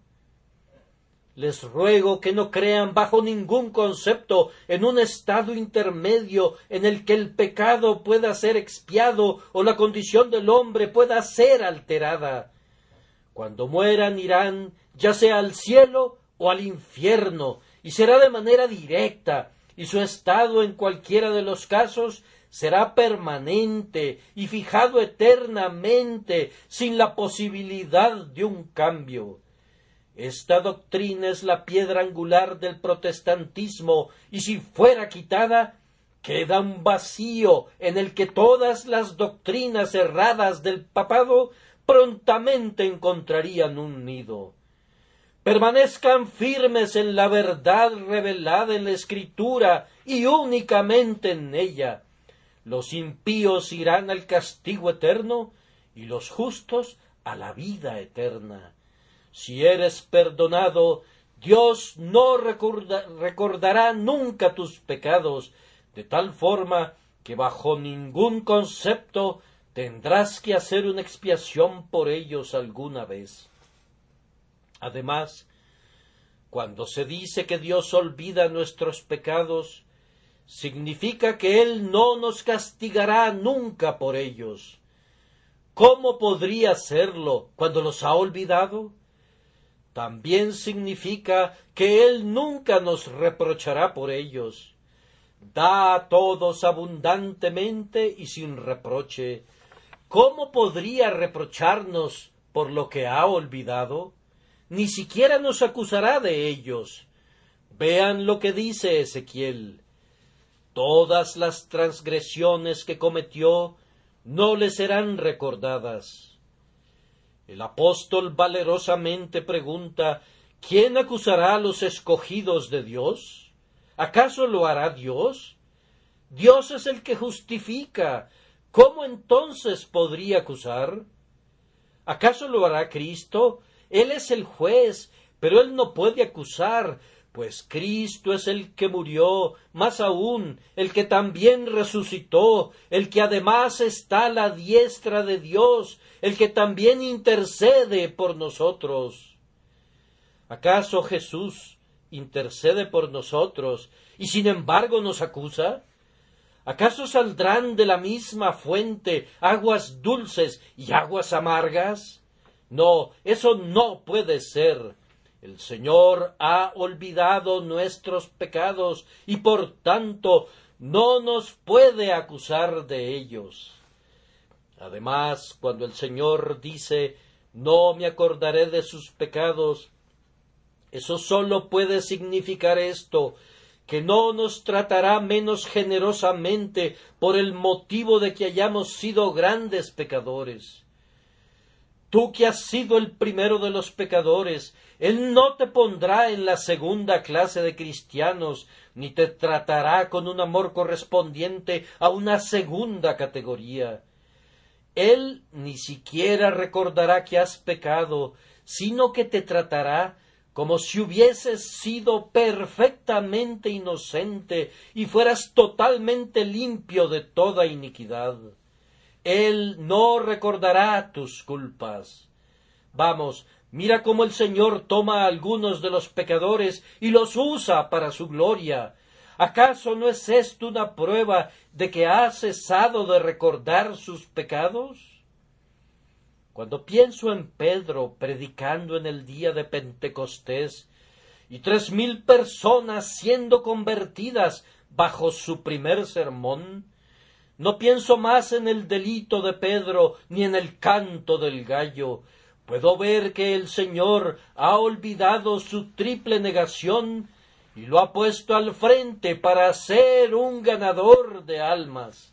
Les ruego que no crean bajo ningún concepto en un estado intermedio en el que el pecado pueda ser expiado o la condición del hombre pueda ser alterada. Cuando mueran irán ya sea al cielo o al infierno, y será de manera directa, y su estado en cualquiera de los casos será permanente y fijado eternamente, sin la posibilidad de un cambio. Esta doctrina es la piedra angular del protestantismo, y si fuera quitada, queda un vacío en el que todas las doctrinas erradas del papado prontamente encontrarían un nido. Permanezcan firmes en la verdad revelada en la Escritura y únicamente en ella. Los impíos irán al castigo eterno y los justos a la vida eterna. Si eres perdonado, Dios no recordará nunca tus pecados, de tal forma que bajo ningún concepto tendrás que hacer una expiación por ellos alguna vez. Además, cuando se dice que Dios olvida nuestros pecados, significa que Él no nos castigará nunca por ellos. ¿Cómo podría hacerlo cuando los ha olvidado? También significa que Él nunca nos reprochará por ellos. Da a todos abundantemente y sin reproche. ¿Cómo podría reprocharnos por lo que ha olvidado? Ni siquiera nos acusará de ellos. Vean lo que dice Ezequiel. Todas las transgresiones que cometió no le serán recordadas. El apóstol valerosamente pregunta, ¿quién acusará a los escogidos de Dios? ¿Acaso lo hará Dios? Dios es el que justifica. ¿Cómo entonces podría acusar? ¿Acaso lo hará Cristo? Él es el juez, pero Él no puede acusar, pues Cristo es el que murió, más aún, el que también resucitó, el que además está a la diestra de Dios, el que también intercede por nosotros. ¿Acaso Jesús intercede por nosotros y sin embargo nos acusa? ¿Acaso saldrán de la misma fuente aguas dulces y aguas amargas? No, eso no puede ser. El Señor ha olvidado nuestros pecados y por tanto no nos puede acusar de ellos. Además, cuando el Señor dice, no me acordaré de sus pecados, eso sólo puede significar esto, que no nos tratará menos generosamente por el motivo de que hayamos sido grandes pecadores. Tú que has sido el primero de los pecadores, Él no te pondrá en la segunda clase de cristianos, ni te tratará con un amor correspondiente a una segunda categoría. Él ni siquiera recordará que has pecado, sino que te tratará como si hubieses sido perfectamente inocente y fueras totalmente limpio de toda iniquidad. Él no recordará tus culpas. Vamos, mira cómo el Señor toma a algunos de los pecadores y los usa para su gloria. ¿Acaso no es esto una prueba de que ha cesado de recordar sus pecados? Cuando pienso en Pedro predicando en el día de Pentecostés y 3,000 personas siendo convertidas bajo su primer sermón, no pienso más en el delito de Pedro ni en el canto del gallo. Puedo ver que el Señor ha olvidado su triple negación y lo ha puesto al frente para ser un ganador de almas.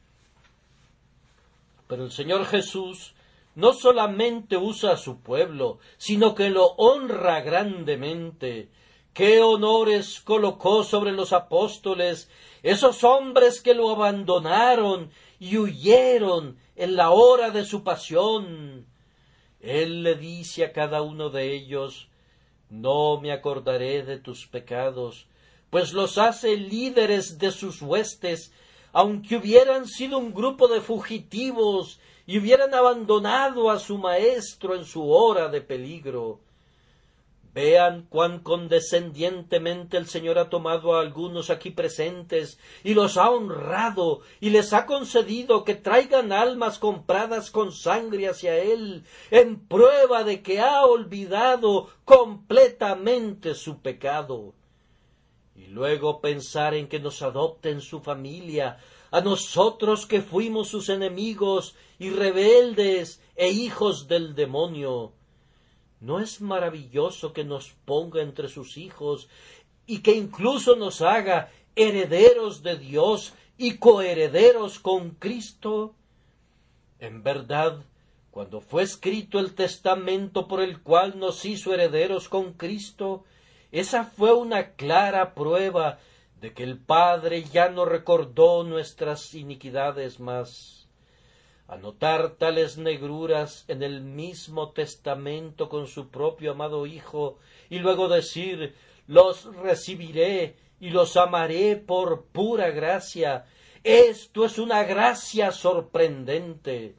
Pero el Señor Jesús no solamente usa a su pueblo, sino que lo honra grandemente. ¿Qué honores colocó sobre los apóstoles, esos hombres que lo abandonaron y huyeron en la hora de su pasión? Él le dice a cada uno de ellos, no me acordaré de tus pecados, pues los hace líderes de sus huestes, aunque hubieran sido un grupo de fugitivos y hubieran abandonado a su maestro en su hora de peligro. Vean cuán condescendientemente el Señor ha tomado a algunos aquí presentes y los ha honrado y les ha concedido que traigan almas compradas con sangre hacia Él, en prueba de que ha olvidado completamente su pecado. Y luego pensar en que nos adopte en su familia, a nosotros que fuimos sus enemigos y rebeldes e hijos del demonio. ¿No es maravilloso que nos ponga entre sus hijos y que incluso nos haga herederos de Dios y coherederos con Cristo? En verdad, cuando fue escrito el testamento por el cual nos hizo herederos con Cristo, esa fue una clara prueba de que el Padre ya no recordó nuestras iniquidades más. Anotar tales negruras en el mismo testamento con su propio amado Hijo y luego decir, los recibiré y los amaré por pura gracia. Esto es una gracia sorprendente.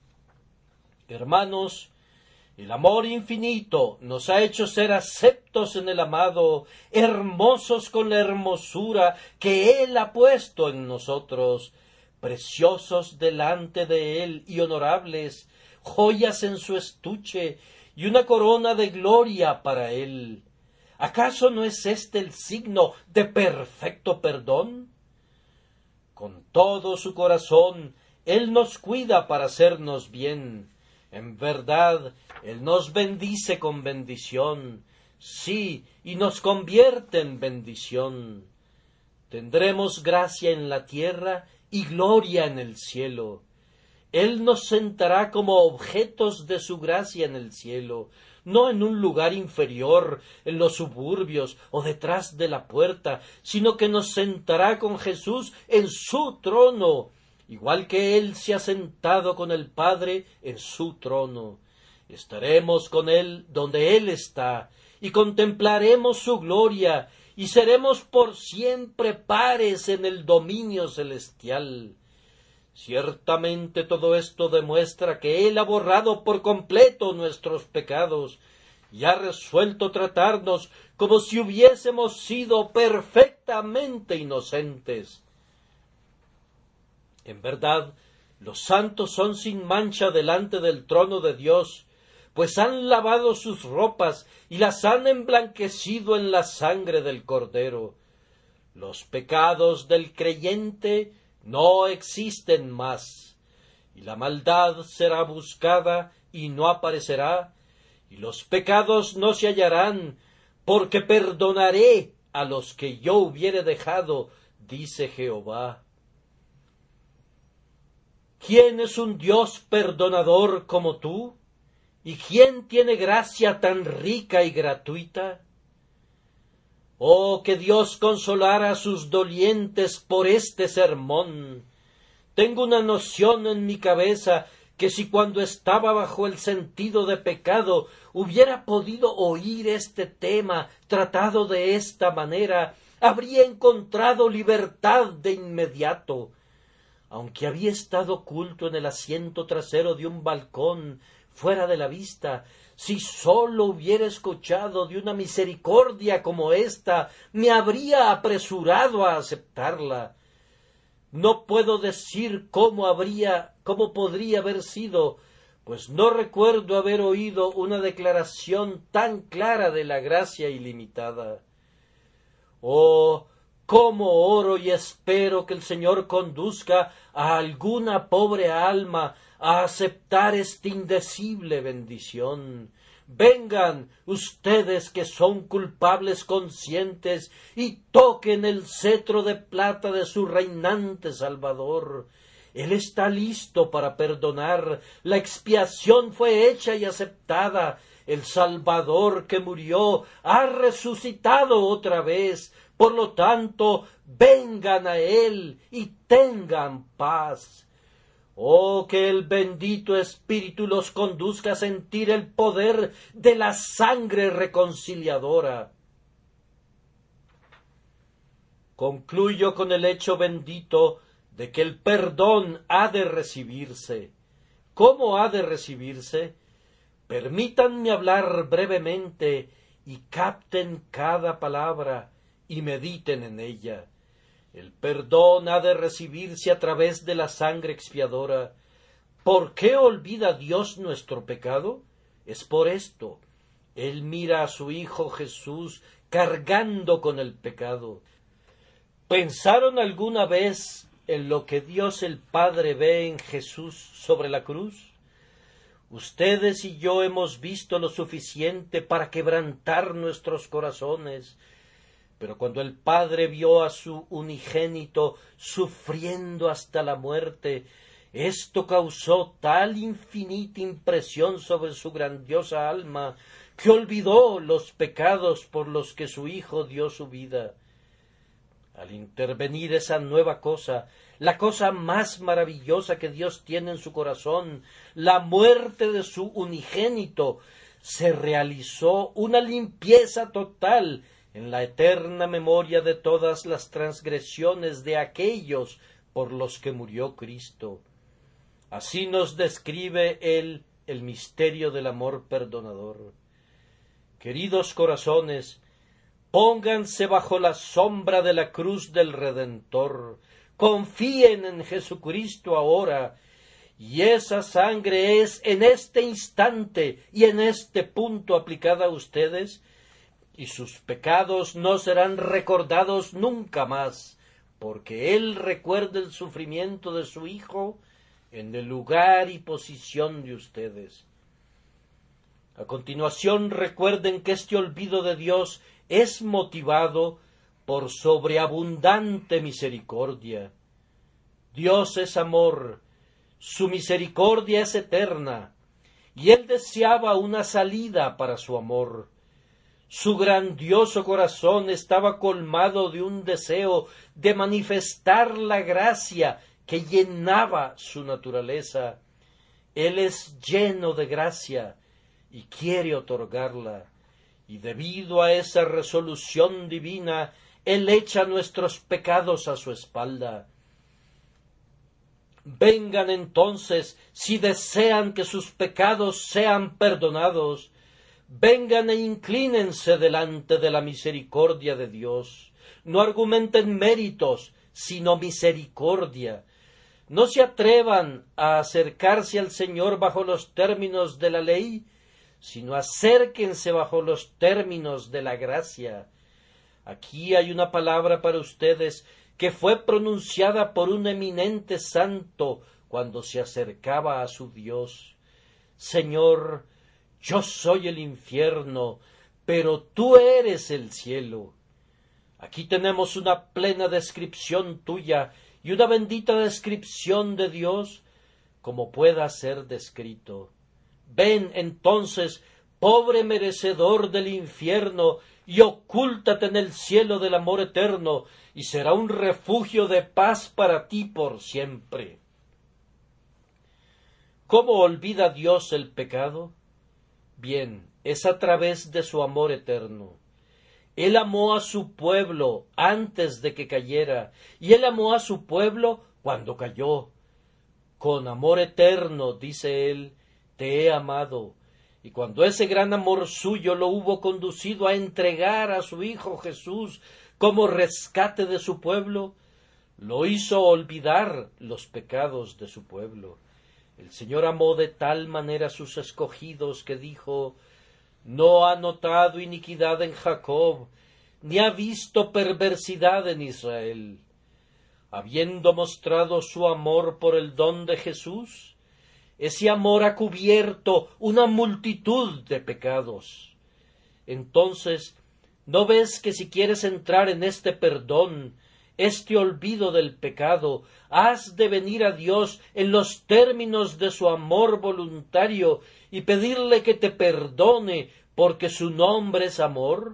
Hermanos, el amor infinito nos ha hecho ser aceptos en el amado, hermosos con la hermosura que Él ha puesto en nosotros, preciosos delante de Él y honorables, joyas en su estuche y una corona de gloria para Él. ¿Acaso no es este el signo de perfecto perdón? Con todo su corazón, Él nos cuida para hacernos bien. En verdad, Él nos bendice con bendición, sí, y nos convierte en bendición. Tendremos gracia en la tierra y gloria en el cielo. Él nos sentará como objetos de su gracia en el cielo, no en un lugar inferior, en los suburbios o detrás de la puerta, sino que nos sentará con Jesús en su trono, igual que Él se ha sentado con el Padre en su trono. Estaremos con Él donde Él está, y contemplaremos su gloria, y seremos por siempre pares en el dominio celestial. Ciertamente todo esto demuestra que Él ha borrado por completo nuestros pecados y ha resuelto tratarnos como si hubiésemos sido perfectamente inocentes. En verdad, los santos son sin mancha delante del trono de Dios, pues han lavado sus ropas y las han emblanquecido en la sangre del Cordero. Los pecados del creyente no existen más, y la maldad será buscada y no aparecerá, y los pecados no se hallarán, porque perdonaré a los que yo hubiere dejado, dice Jehová. ¿Quién es un Dios perdonador como tú? ¿Y quién tiene gracia tan rica y gratuita? Oh, que Dios consolara a sus dolientes por este sermón. Tengo una noción en mi cabeza que si cuando estaba bajo el sentido de pecado hubiera podido oír este tema tratado de esta manera, habría encontrado libertad de inmediato. Aunque había estado oculto en el asiento trasero de un balcón, fuera de la vista, si sólo hubiera escuchado de una misericordia como esta, me habría apresurado a aceptarla. No puedo decir cómo podría haber sido, pues no recuerdo haber oído una declaración tan clara de la gracia ilimitada. Oh, cómo oro y espero que el Señor conduzca a alguna pobre alma a aceptar esta indecible bendición. Vengan ustedes que son culpables conscientes y toquen el cetro de plata de su reinante Salvador. Él está listo para perdonar. La expiación fue hecha y aceptada. El Salvador que murió ha resucitado otra vez. Por lo tanto, vengan a Él y tengan paz. Oh, que el bendito Espíritu los conduzca a sentir el poder de la sangre reconciliadora. Concluyo con el hecho bendito de que el perdón ha de recibirse. ¿Cómo ha de recibirse? Permítanme hablar brevemente y capten cada palabra y mediten en ella. El perdón ha de recibirse a través de la sangre expiadora. ¿Por qué olvida Dios nuestro pecado? Es por esto. Él mira a su Hijo Jesús cargando con el pecado. ¿Pensaron alguna vez en lo que Dios el Padre ve en Jesús sobre la cruz? Ustedes y yo hemos visto lo suficiente para quebrantar nuestros corazones. Pero cuando el Padre vio a su unigénito sufriendo hasta la muerte, esto causó tal infinita impresión sobre su grandiosa alma que olvidó los pecados por los que su Hijo dio su vida. Al intervenir esa nueva cosa, la cosa más maravillosa que Dios tiene en su corazón, la muerte de su unigénito, se realizó una limpieza total en la eterna memoria de todas las transgresiones de aquellos por los que murió Cristo. Así nos describe Él el misterio del amor perdonador. Queridos corazones, pónganse bajo la sombra de la cruz del Redentor, confíen en Jesucristo ahora, y esa sangre es en este instante y en este punto aplicada a ustedes, y sus pecados no serán recordados nunca más, porque Él recuerda el sufrimiento de su Hijo en el lugar y posición de ustedes. A continuación, recuerden que este olvido de Dios es motivado por sobreabundante misericordia. Dios es amor, su misericordia es eterna, y Él deseaba una salida para su amor. Su grandioso corazón estaba colmado de un deseo de manifestar la gracia que llenaba su naturaleza. Él es lleno de gracia y quiere otorgarla, y debido a esa resolución divina, Él echa nuestros pecados a su espalda. Vengan entonces, si desean que sus pecados sean perdonados, vengan e inclínense delante de la misericordia de Dios. No argumenten méritos, sino misericordia. No se atrevan a acercarse al Señor bajo los términos de la ley, sino acérquense bajo los términos de la gracia. Aquí hay una palabra para ustedes que fue pronunciada por un eminente santo cuando se acercaba a su Dios. Señor, yo soy el infierno, pero tú eres el cielo. Aquí tenemos una plena descripción tuya y una bendita descripción de Dios, como pueda ser descrito. Ven entonces, pobre merecedor del infierno, y ocúltate en el cielo del amor eterno, y será un refugio de paz para ti por siempre. ¿Cómo olvida Dios el pecado? Bien, es a través de su amor eterno. Él amó a su pueblo antes de que cayera, y Él amó a su pueblo cuando cayó. Con amor eterno, dice Él, te he amado. Y cuando ese gran amor suyo lo hubo conducido a entregar a su Hijo Jesús como rescate de su pueblo, lo hizo olvidar los pecados de su pueblo. El Señor amó de tal manera a sus escogidos que dijo: no ha notado iniquidad en Jacob, ni ha visto perversidad en Israel. Habiendo mostrado su amor por el don de Jesús, ese amor ha cubierto una multitud de pecados. Entonces, ¿no ves que si quieres entrar en este perdón, este olvido del pecado, has de venir a Dios en los términos de su amor voluntario y pedirle que te perdone, porque su nombre es amor?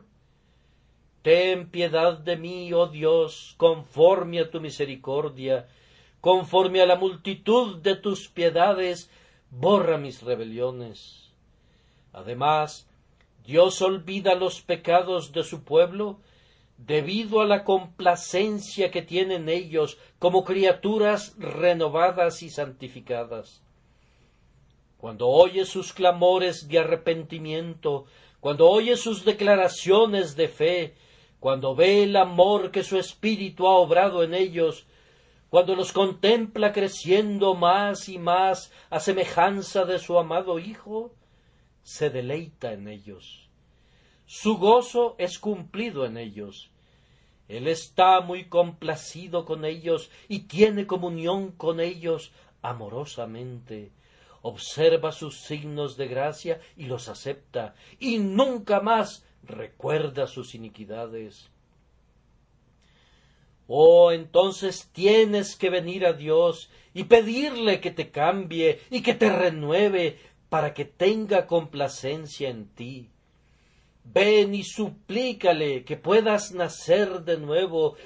Ten piedad de mí, oh Dios, conforme a tu misericordia, conforme a la multitud de tus piedades, borra mis rebeliones. Además, Dios olvida los pecados de su pueblo debido a la complacencia que tienen ellos como criaturas renovadas y santificadas. Cuando oye sus clamores de arrepentimiento, cuando oye sus declaraciones de fe, cuando ve el amor que su Espíritu ha obrado en ellos, cuando los contempla creciendo más y más a semejanza de su amado Hijo, se deleita en ellos. Su gozo es cumplido en ellos. Él está muy complacido con ellos y tiene comunión con ellos amorosamente. Observa sus signos de gracia y los acepta, y nunca más recuerda sus iniquidades. Oh, entonces tienes que venir a Dios y pedirle que te cambie y que te renueve para que tenga complacencia en ti. Ven y suplícale que puedas nacer de nuevo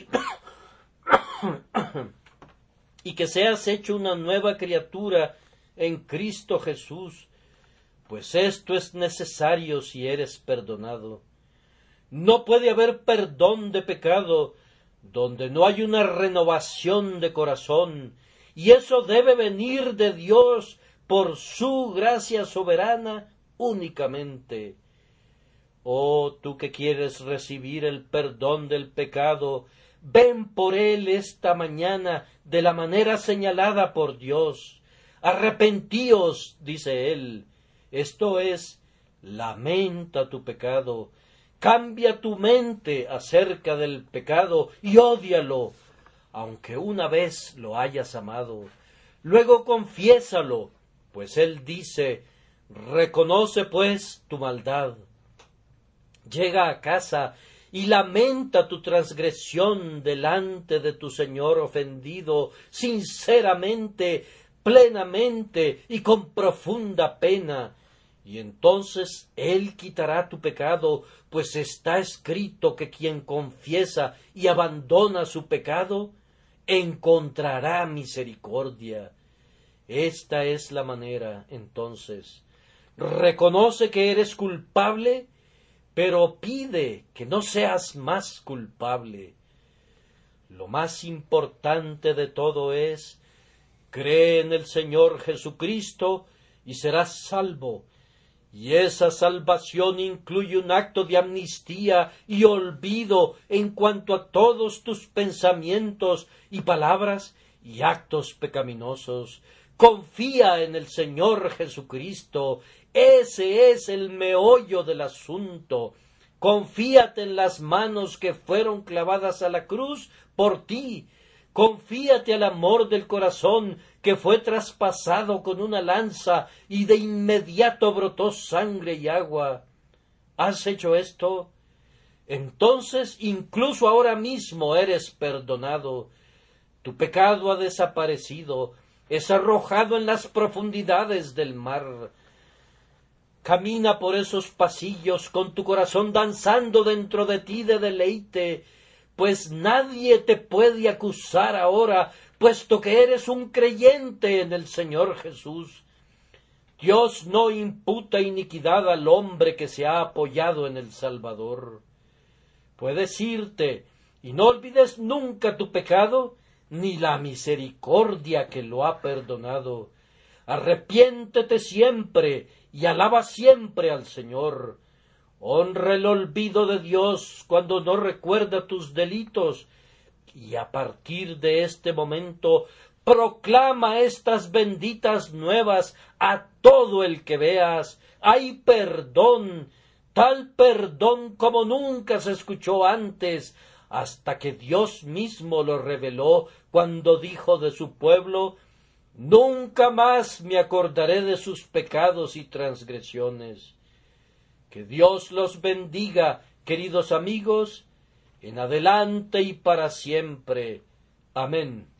y que seas hecho una nueva criatura en Cristo Jesús, pues esto es necesario si eres perdonado. No puede haber perdón de pecado donde no hay una renovación de corazón, y eso debe venir de Dios por su gracia soberana únicamente. Oh, tú que quieres recibir el perdón del pecado, ven por él esta mañana de la manera señalada por Dios. Arrepentíos, dice él, esto es, lamenta tu pecado, cambia tu mente acerca del pecado y ódialo, aunque una vez lo hayas amado. Luego confiésalo, pues él dice, reconoce pues tu maldad. Llega a casa y lamenta tu transgresión delante de tu Señor ofendido, sinceramente, plenamente y con profunda pena, y entonces Él quitará tu pecado, pues está escrito que quien confiesa y abandona su pecado, encontrará misericordia. Esta es la manera, entonces. Reconoce que eres culpable, pero pide que no seas más culpable. Lo más importante de todo es, cree en el Señor Jesucristo y serás salvo. Y esa salvación incluye un acto de amnistía y olvido en cuanto a todos tus pensamientos y palabras y actos pecaminosos. Confía en el Señor Jesucristo. Ese es el meollo del asunto. Confíate en las manos que fueron clavadas a la cruz por ti. Confíate al amor del corazón que fue traspasado con una lanza y de inmediato brotó sangre y agua. ¿Has hecho esto? Entonces incluso ahora mismo eres perdonado. Tu pecado ha desaparecido, es arrojado en las profundidades del mar. Camina por esos pasillos con tu corazón danzando dentro de ti de deleite, pues nadie te puede acusar ahora, puesto que eres un creyente en el Señor Jesús. Dios no imputa iniquidad al hombre que se ha apoyado en el Salvador. Puedes irte, y no olvides nunca tu pecado, ni la misericordia que lo ha perdonado. Arrepiéntete siempre, y alaba siempre al Señor. Honra el olvido de Dios cuando no recuerda tus delitos, y a partir de este momento proclama estas benditas nuevas a todo el que veas. Hay perdón, tal perdón como nunca se escuchó antes, hasta que Dios mismo lo reveló cuando dijo de su pueblo: nunca más me acordaré de sus pecados y transgresiones. Que Dios los bendiga, queridos amigos, en adelante y para siempre. Amén.